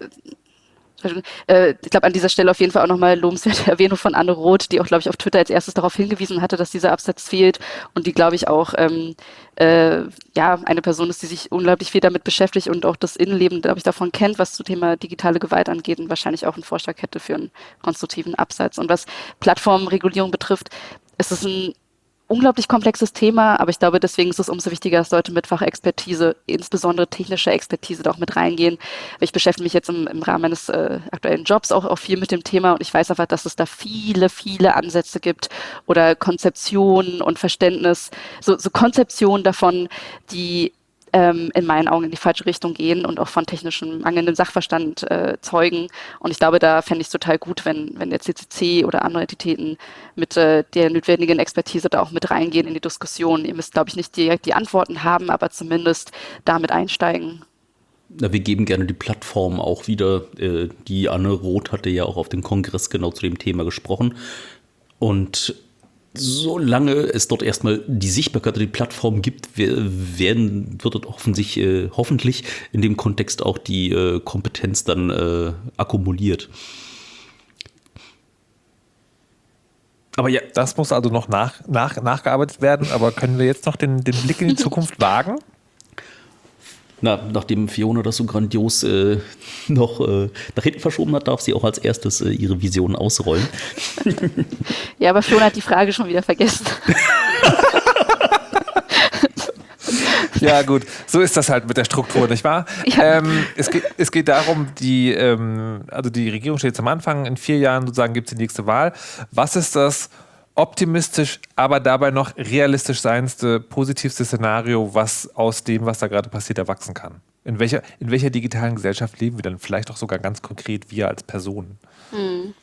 Äh, ich glaube, an dieser Stelle auf jeden Fall auch nochmal lobenswerte Erwähnung von Anne Roth, die auch, glaube ich, auf Twitter als erstes darauf hingewiesen hatte, dass dieser Absatz fehlt und die, glaube ich, auch ähm, äh, ja, eine Person ist, die sich unglaublich viel damit beschäftigt und auch das Innenleben, glaube ich, davon kennt, was zum Thema digitale Gewalt angeht und wahrscheinlich auch einen Vorschlag hätte für einen konstruktiven Absatz. Und was Plattformregulierung betrifft, ist es ein unglaublich komplexes Thema, aber ich glaube, deswegen ist es umso wichtiger, dass Leute mit Fachexpertise, insbesondere technische Expertise, da auch mit reingehen. Ich beschäftige mich jetzt im, im Rahmen meines äh, aktuellen Jobs auch, auch viel mit dem Thema und ich weiß einfach, dass es da viele, viele Ansätze gibt oder Konzeptionen und Verständnis, so, so Konzeptionen davon, die ähm, in meinen Augen in die falsche Richtung gehen und auch von technischem mangelndem Sachverstand äh, zeugen. Und ich glaube, da fände ich es total gut, wenn, wenn der C C C oder andere Entitäten mit äh, der notwendigen Expertise da auch mit reingehen in die Diskussion. Ihr müsst, glaube ich, nicht direkt die Antworten haben, aber zumindest damit einsteigen. Na, wir geben gerne die Plattform auch wieder. Äh, die Anne Roth hatte ja auch auf dem Kongress genau zu dem Thema gesprochen. Und solange es dort erstmal die Sichtbarkeit der Plattform gibt, werden, wird dort offensichtlich, äh, hoffentlich in dem Kontext auch die äh, Kompetenz dann äh, akkumuliert. Aber ja, das muss also noch nach, nach, nachgearbeitet werden. Aber können wir jetzt noch den, den Blick in die Zukunft wagen? Na, nachdem Fiona das so grandios äh, noch äh, nach hinten verschoben hat, darf sie auch als erstes äh, ihre Vision ausrollen. Ja, aber Fiona hat die Frage schon wieder vergessen. Ja gut, so ist das halt mit der Struktur, nicht wahr? Ja. Ähm, es, geht, es geht darum, die, ähm, also die Regierung steht jetzt am Anfang, in vier Jahren sozusagen gibt es die nächste Wahl. Was ist das optimistisch, aber dabei noch realistisch seiendste, positivste Szenario, was aus dem, was da gerade passiert, erwachsen kann? In welcher, in welcher digitalen Gesellschaft leben wir dann? Vielleicht auch sogar ganz konkret wir als Personen. Hm.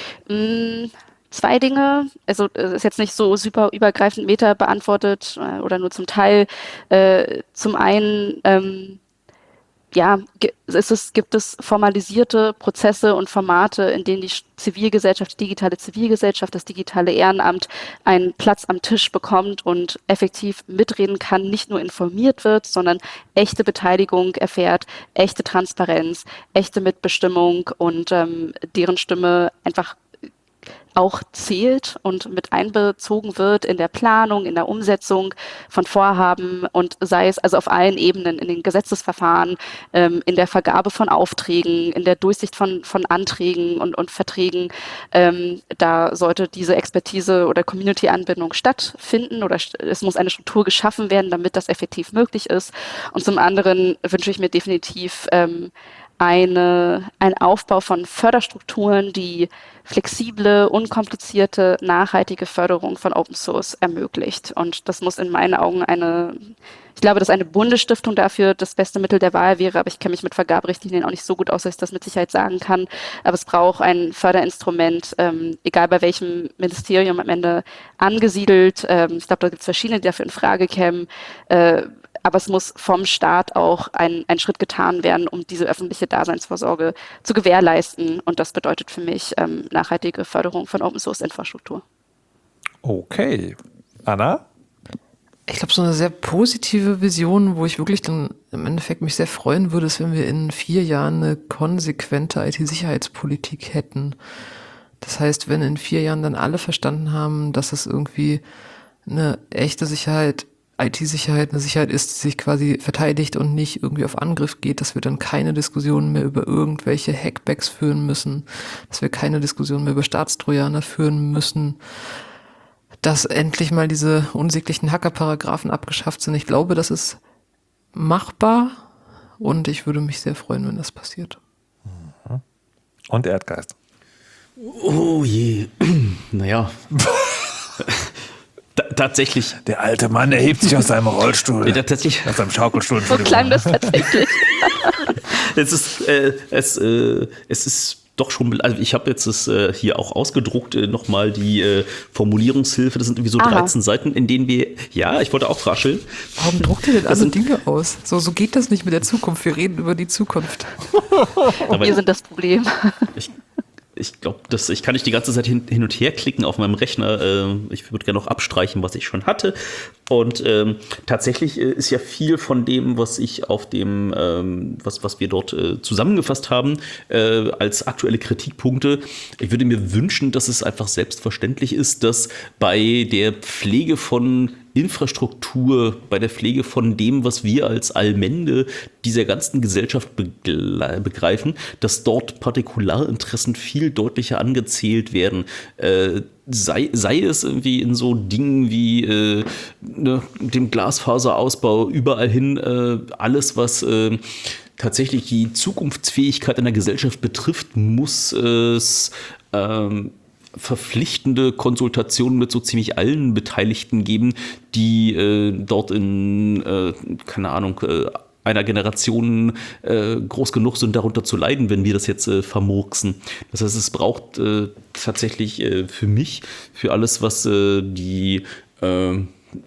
Mm, zwei Dinge, also es ist jetzt nicht so super übergreifend Meta beantwortet äh, oder nur zum Teil. Äh, zum einen ähm, ja, ist es, gibt es formalisierte Prozesse und Formate, in denen die Zivilgesellschaft, die digitale Zivilgesellschaft, das digitale Ehrenamt einen Platz am Tisch bekommt und effektiv mitreden kann, nicht nur informiert wird, sondern echte Beteiligung erfährt, echte Transparenz, echte Mitbestimmung und ähm, deren Stimme einfach auch zählt und mit einbezogen wird in der Planung, in der Umsetzung von Vorhaben und sei es also auf allen Ebenen, in den Gesetzesverfahren, ähm, in der Vergabe von Aufträgen, in der Durchsicht von, von Anträgen und, und Verträgen. Ähm, da sollte diese Expertise oder Community-Anbindung stattfinden oder es muss eine Struktur geschaffen werden, damit das effektiv möglich ist. Und zum anderen wünsche ich mir definitiv ähm, eine, ein Aufbau von Förderstrukturen, die flexible, unkomplizierte, nachhaltige Förderung von Open Source ermöglicht. Und das muss in meinen Augen eine, ich glaube, dass eine Bundesstiftung dafür das beste Mittel der Wahl wäre, aber ich kenne mich mit Vergaberichtlinien auch nicht so gut aus, dass ich das mit Sicherheit sagen kann. Aber es braucht ein Förderinstrument, ähm, egal bei welchem Ministerium am Ende angesiedelt. Ähm, ich glaube, da gibt es verschiedene, die dafür in Frage kämen. Äh, Aber es muss vom Staat auch ein, ein Schritt getan werden, um diese öffentliche Daseinsvorsorge zu gewährleisten. Und das bedeutet für mich ähm, nachhaltige Förderung von Open-Source-Infrastruktur. Okay. Anna? Ich glaube, so eine sehr positive Vision, wo ich wirklich dann im Endeffekt mich sehr freuen würde, ist, wenn wir in vier Jahren eine konsequente I T-Sicherheitspolitik hätten. Das heißt, wenn in vier Jahren dann alle verstanden haben, dass es irgendwie eine echte Sicherheit, I T-Sicherheit, eine Sicherheit ist, die sich quasi verteidigt und nicht irgendwie auf Angriff geht, dass wir dann keine Diskussionen mehr über irgendwelche Hackbacks führen müssen, dass wir keine Diskussionen mehr über Staatstrojaner führen müssen, dass endlich mal diese unsäglichen Hackerparagraphen abgeschafft sind. Ich glaube, das ist machbar und ich würde mich sehr freuen, wenn das passiert. Und Erdgeist. Oh je. Naja. T- tatsächlich. Der alte Mann erhebt sich aus seinem Rollstuhl. Ja, tatsächlich. Aus seinem Schaukelstuhl. So klang das tatsächlich. Es ist, äh, es, äh, es ist doch schon, also ich habe jetzt das äh, hier auch ausgedruckt, äh, nochmal die äh, Formulierungshilfe. Das sind irgendwie so Aha. dreizehn Seiten, in denen wir, ja, ich wollte auch rascheln. Warum druckt ihr denn alle sind- Dinge aus? So, so geht das nicht mit der Zukunft. Wir reden über die Zukunft. Aber Wir sind das Problem. ich ich glaube, ich kann nicht die ganze Zeit hin, hin und her klicken auf meinem Rechner. Äh, ich würde gerne noch abstreichen, was ich schon hatte. Und ähm, tatsächlich äh, ist ja viel von dem, was ich auf dem, ähm, was, was wir dort äh, zusammengefasst haben, äh, als aktuelle Kritikpunkte. Ich würde mir wünschen, dass es einfach selbstverständlich ist, dass bei der Pflege von Infrastruktur, bei der Pflege von dem, was wir als Allmende dieser ganzen Gesellschaft begle- begreifen, dass dort Partikularinteressen viel deutlicher angezählt werden. Äh, sei, sei es irgendwie in so Dingen wie äh, ne, dem Glasfaserausbau, überall hin äh, alles, was äh, tatsächlich die Zukunftsfähigkeit einer Gesellschaft betrifft, muss es ähm, verpflichtende Konsultationen mit so ziemlich allen Beteiligten geben, die äh, dort in, äh, keine Ahnung, äh, einer Generation äh, groß genug sind, darunter zu leiden, wenn wir das jetzt äh, vermurksen. Das heißt, es braucht äh, tatsächlich äh, für mich, für alles, was äh, die äh,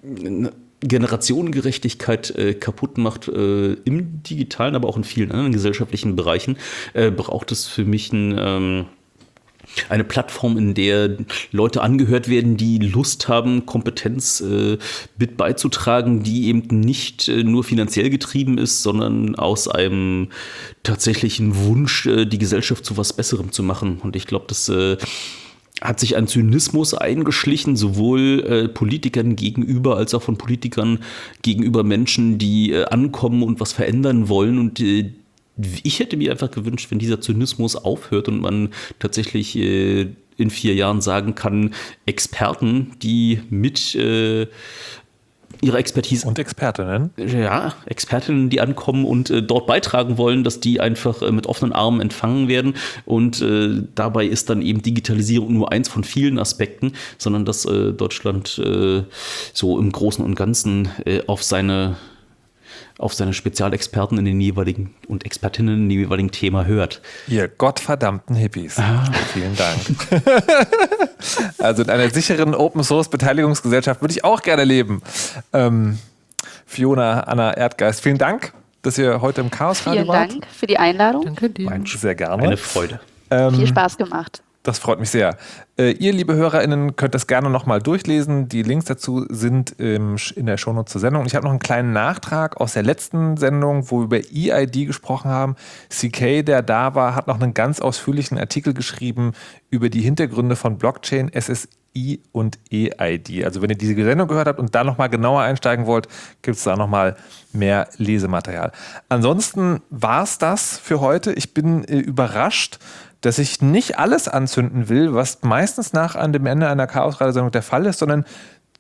Generationengerechtigkeit äh, kaputt macht, äh, im digitalen, aber auch in vielen anderen gesellschaftlichen Bereichen, äh, braucht es für mich ein ähm, eine Plattform, in der Leute angehört werden, die Lust haben, Kompetenz äh, mit beizutragen, die eben nicht äh, nur finanziell getrieben ist, sondern aus einem tatsächlichen Wunsch, äh, die Gesellschaft zu was Besserem zu machen. Und ich glaube, das äh, hat sich ein Zynismus eingeschlichen, sowohl äh, Politikern gegenüber als auch von Politikern gegenüber Menschen, die äh, ankommen und was verändern wollen. Und äh, ich hätte mir einfach gewünscht, wenn dieser Zynismus aufhört und man tatsächlich äh, in vier Jahren sagen kann, Experten, die mit äh, ihrer Expertise Und Expertinnen. ja, Expertinnen, die ankommen und äh, dort beitragen wollen, dass die einfach äh, mit offenen Armen empfangen werden. Und äh, dabei ist dann eben Digitalisierung nur eins von vielen Aspekten, sondern dass äh, Deutschland äh, so im Großen und Ganzen äh, auf seine auf seine Spezialexperten in den jeweiligen und Expertinnen in dem jeweiligen Thema hört. Ihr gottverdammten Hippies. Vielen Dank. Also in einer sicheren Open-Source-Beteiligungsgesellschaft würde ich auch gerne leben. Ähm, Fiona, Anna, Erdgeist, vielen Dank, dass ihr heute im Chaos-Radio Vielen wart. Dank für die Einladung. Danke dir. Sehr gerne. Eine Freude. Ähm, Viel Spaß gemacht. Das freut mich sehr. Äh, ihr, liebe HörerInnen, könnt das gerne nochmal durchlesen. Die Links dazu sind ähm, in der Shownote zur Sendung. Und ich habe noch einen kleinen Nachtrag aus der letzten Sendung, wo wir über E I D gesprochen haben. C K, der da war, hat noch einen ganz ausführlichen Artikel geschrieben über die Hintergründe von Blockchain, S S I und E I D. Also wenn ihr diese Sendung gehört habt und da nochmal genauer einsteigen wollt, gibt es da nochmal mehr Lesematerial. Ansonsten war es das für heute. Ich bin äh, überrascht, dass ich nicht alles anzünden will, was meistens nach dem Ende einer Chaos-Radio-Sendung der Fall ist, sondern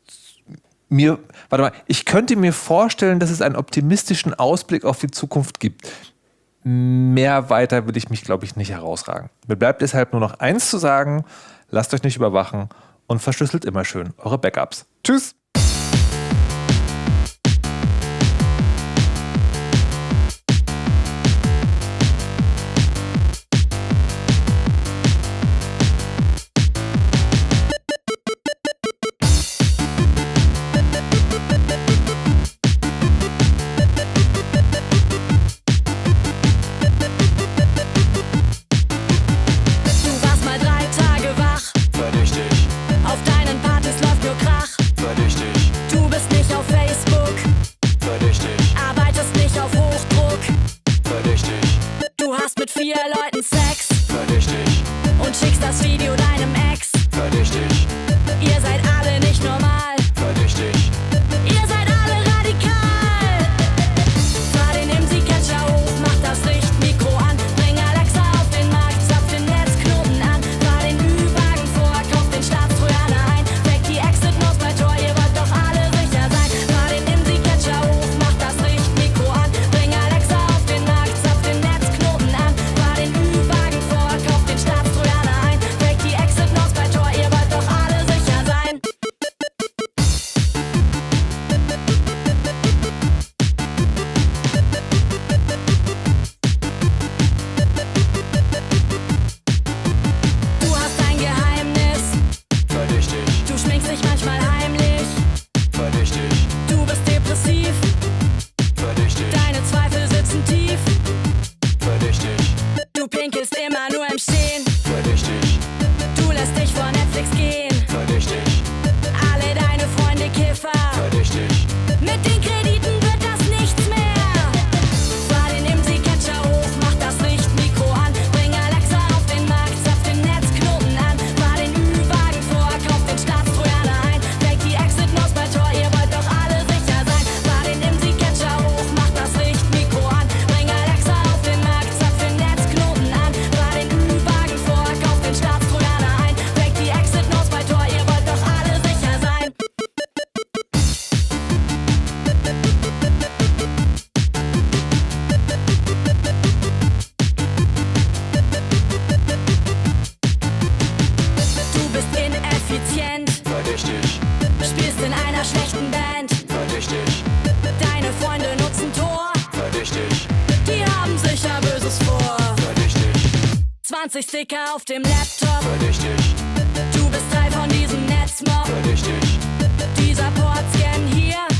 mir, warte mal, ich könnte mir vorstellen, dass es einen optimistischen Ausblick auf die Zukunft gibt. Mehr weiter will ich mich, glaube ich, nicht herausragen. Mir bleibt deshalb nur noch eins zu sagen: Lasst euch nicht überwachen und verschlüsselt immer schön eure Backups. Tschüss! Du warst mal drei Tage wach. Verdächtig, Auf deinen Partys läuft nur Krach. verdächtig. schickst das Video deinem Ex. Verdächtig, Ihr seid alle nicht normal. verdächtig, Ihr seid alle radikal. Fahr den IMSI-Catcher hoch, mach das Richtmikro an. Bring Alexa auf den Markt, zapf den Netzknoten an. Fahr den Ü-Wagen vor, kauf den Staatstrojaner ein. Weg die Exit-Maus bei Tor, ihr wollt doch alle sicher sein. Fahr den IMSI-Catcher hoch, mach das Richtmikro an. Bring Alexa auf den Markt, zapf den Netzknoten an. Fahr den Ü-Wagen vor, kauf den Staatstrojaner ein. Weg die Exit-Maus bei Tor, ihr wollt doch alle sicher sein. Du hast ein Geheimnis, verdächtig, du schminkst dich manchmal heimlich. verdächtig, Du bist depressiv, verdächtig, deine Zweifel sitzen tief. verdächtig, Du pinkelst immer nur im Stehen, verdächtig, du lässt dich vor Netflix gehen. verdächtig, Alle deine Freunde Kiffer, verdächtig, mit den Krediten wird das nichts mehr. Fahr den IMSI-Catcher hoch, mach das Richtmikro an. Bring Alexa auf den Markt, zapf den Netzknoten an. Fahr den Ü-Wagen vor, kauf den Staatstrojaner ein. Weg die Exit-Maus bei Tor, ihr wollt doch alle sicher sein. Fahr den IMSI-Catcher hoch, mach das Richtmikro an. Bring Alexa auf den Markt, zapf den Netzknoten an. Fahr den Ü-Wagen vor, kauf den Staatstrojaner ein. Weg die Exit-Maus bei Tor, ihr wollt doch alle sicher sein. Du bist ineffizient, verdächtig, spielst in einer schlechten Band. verdächtig, Deine Freunde nutzen Tor, verdächtig, die haben sicher Böses vor. verdächtig, zwanzig Sticker auf dem Laptop, verdächtig, du bist Teil von diesem Netzmob. verdächtig, Dieser Portscan hier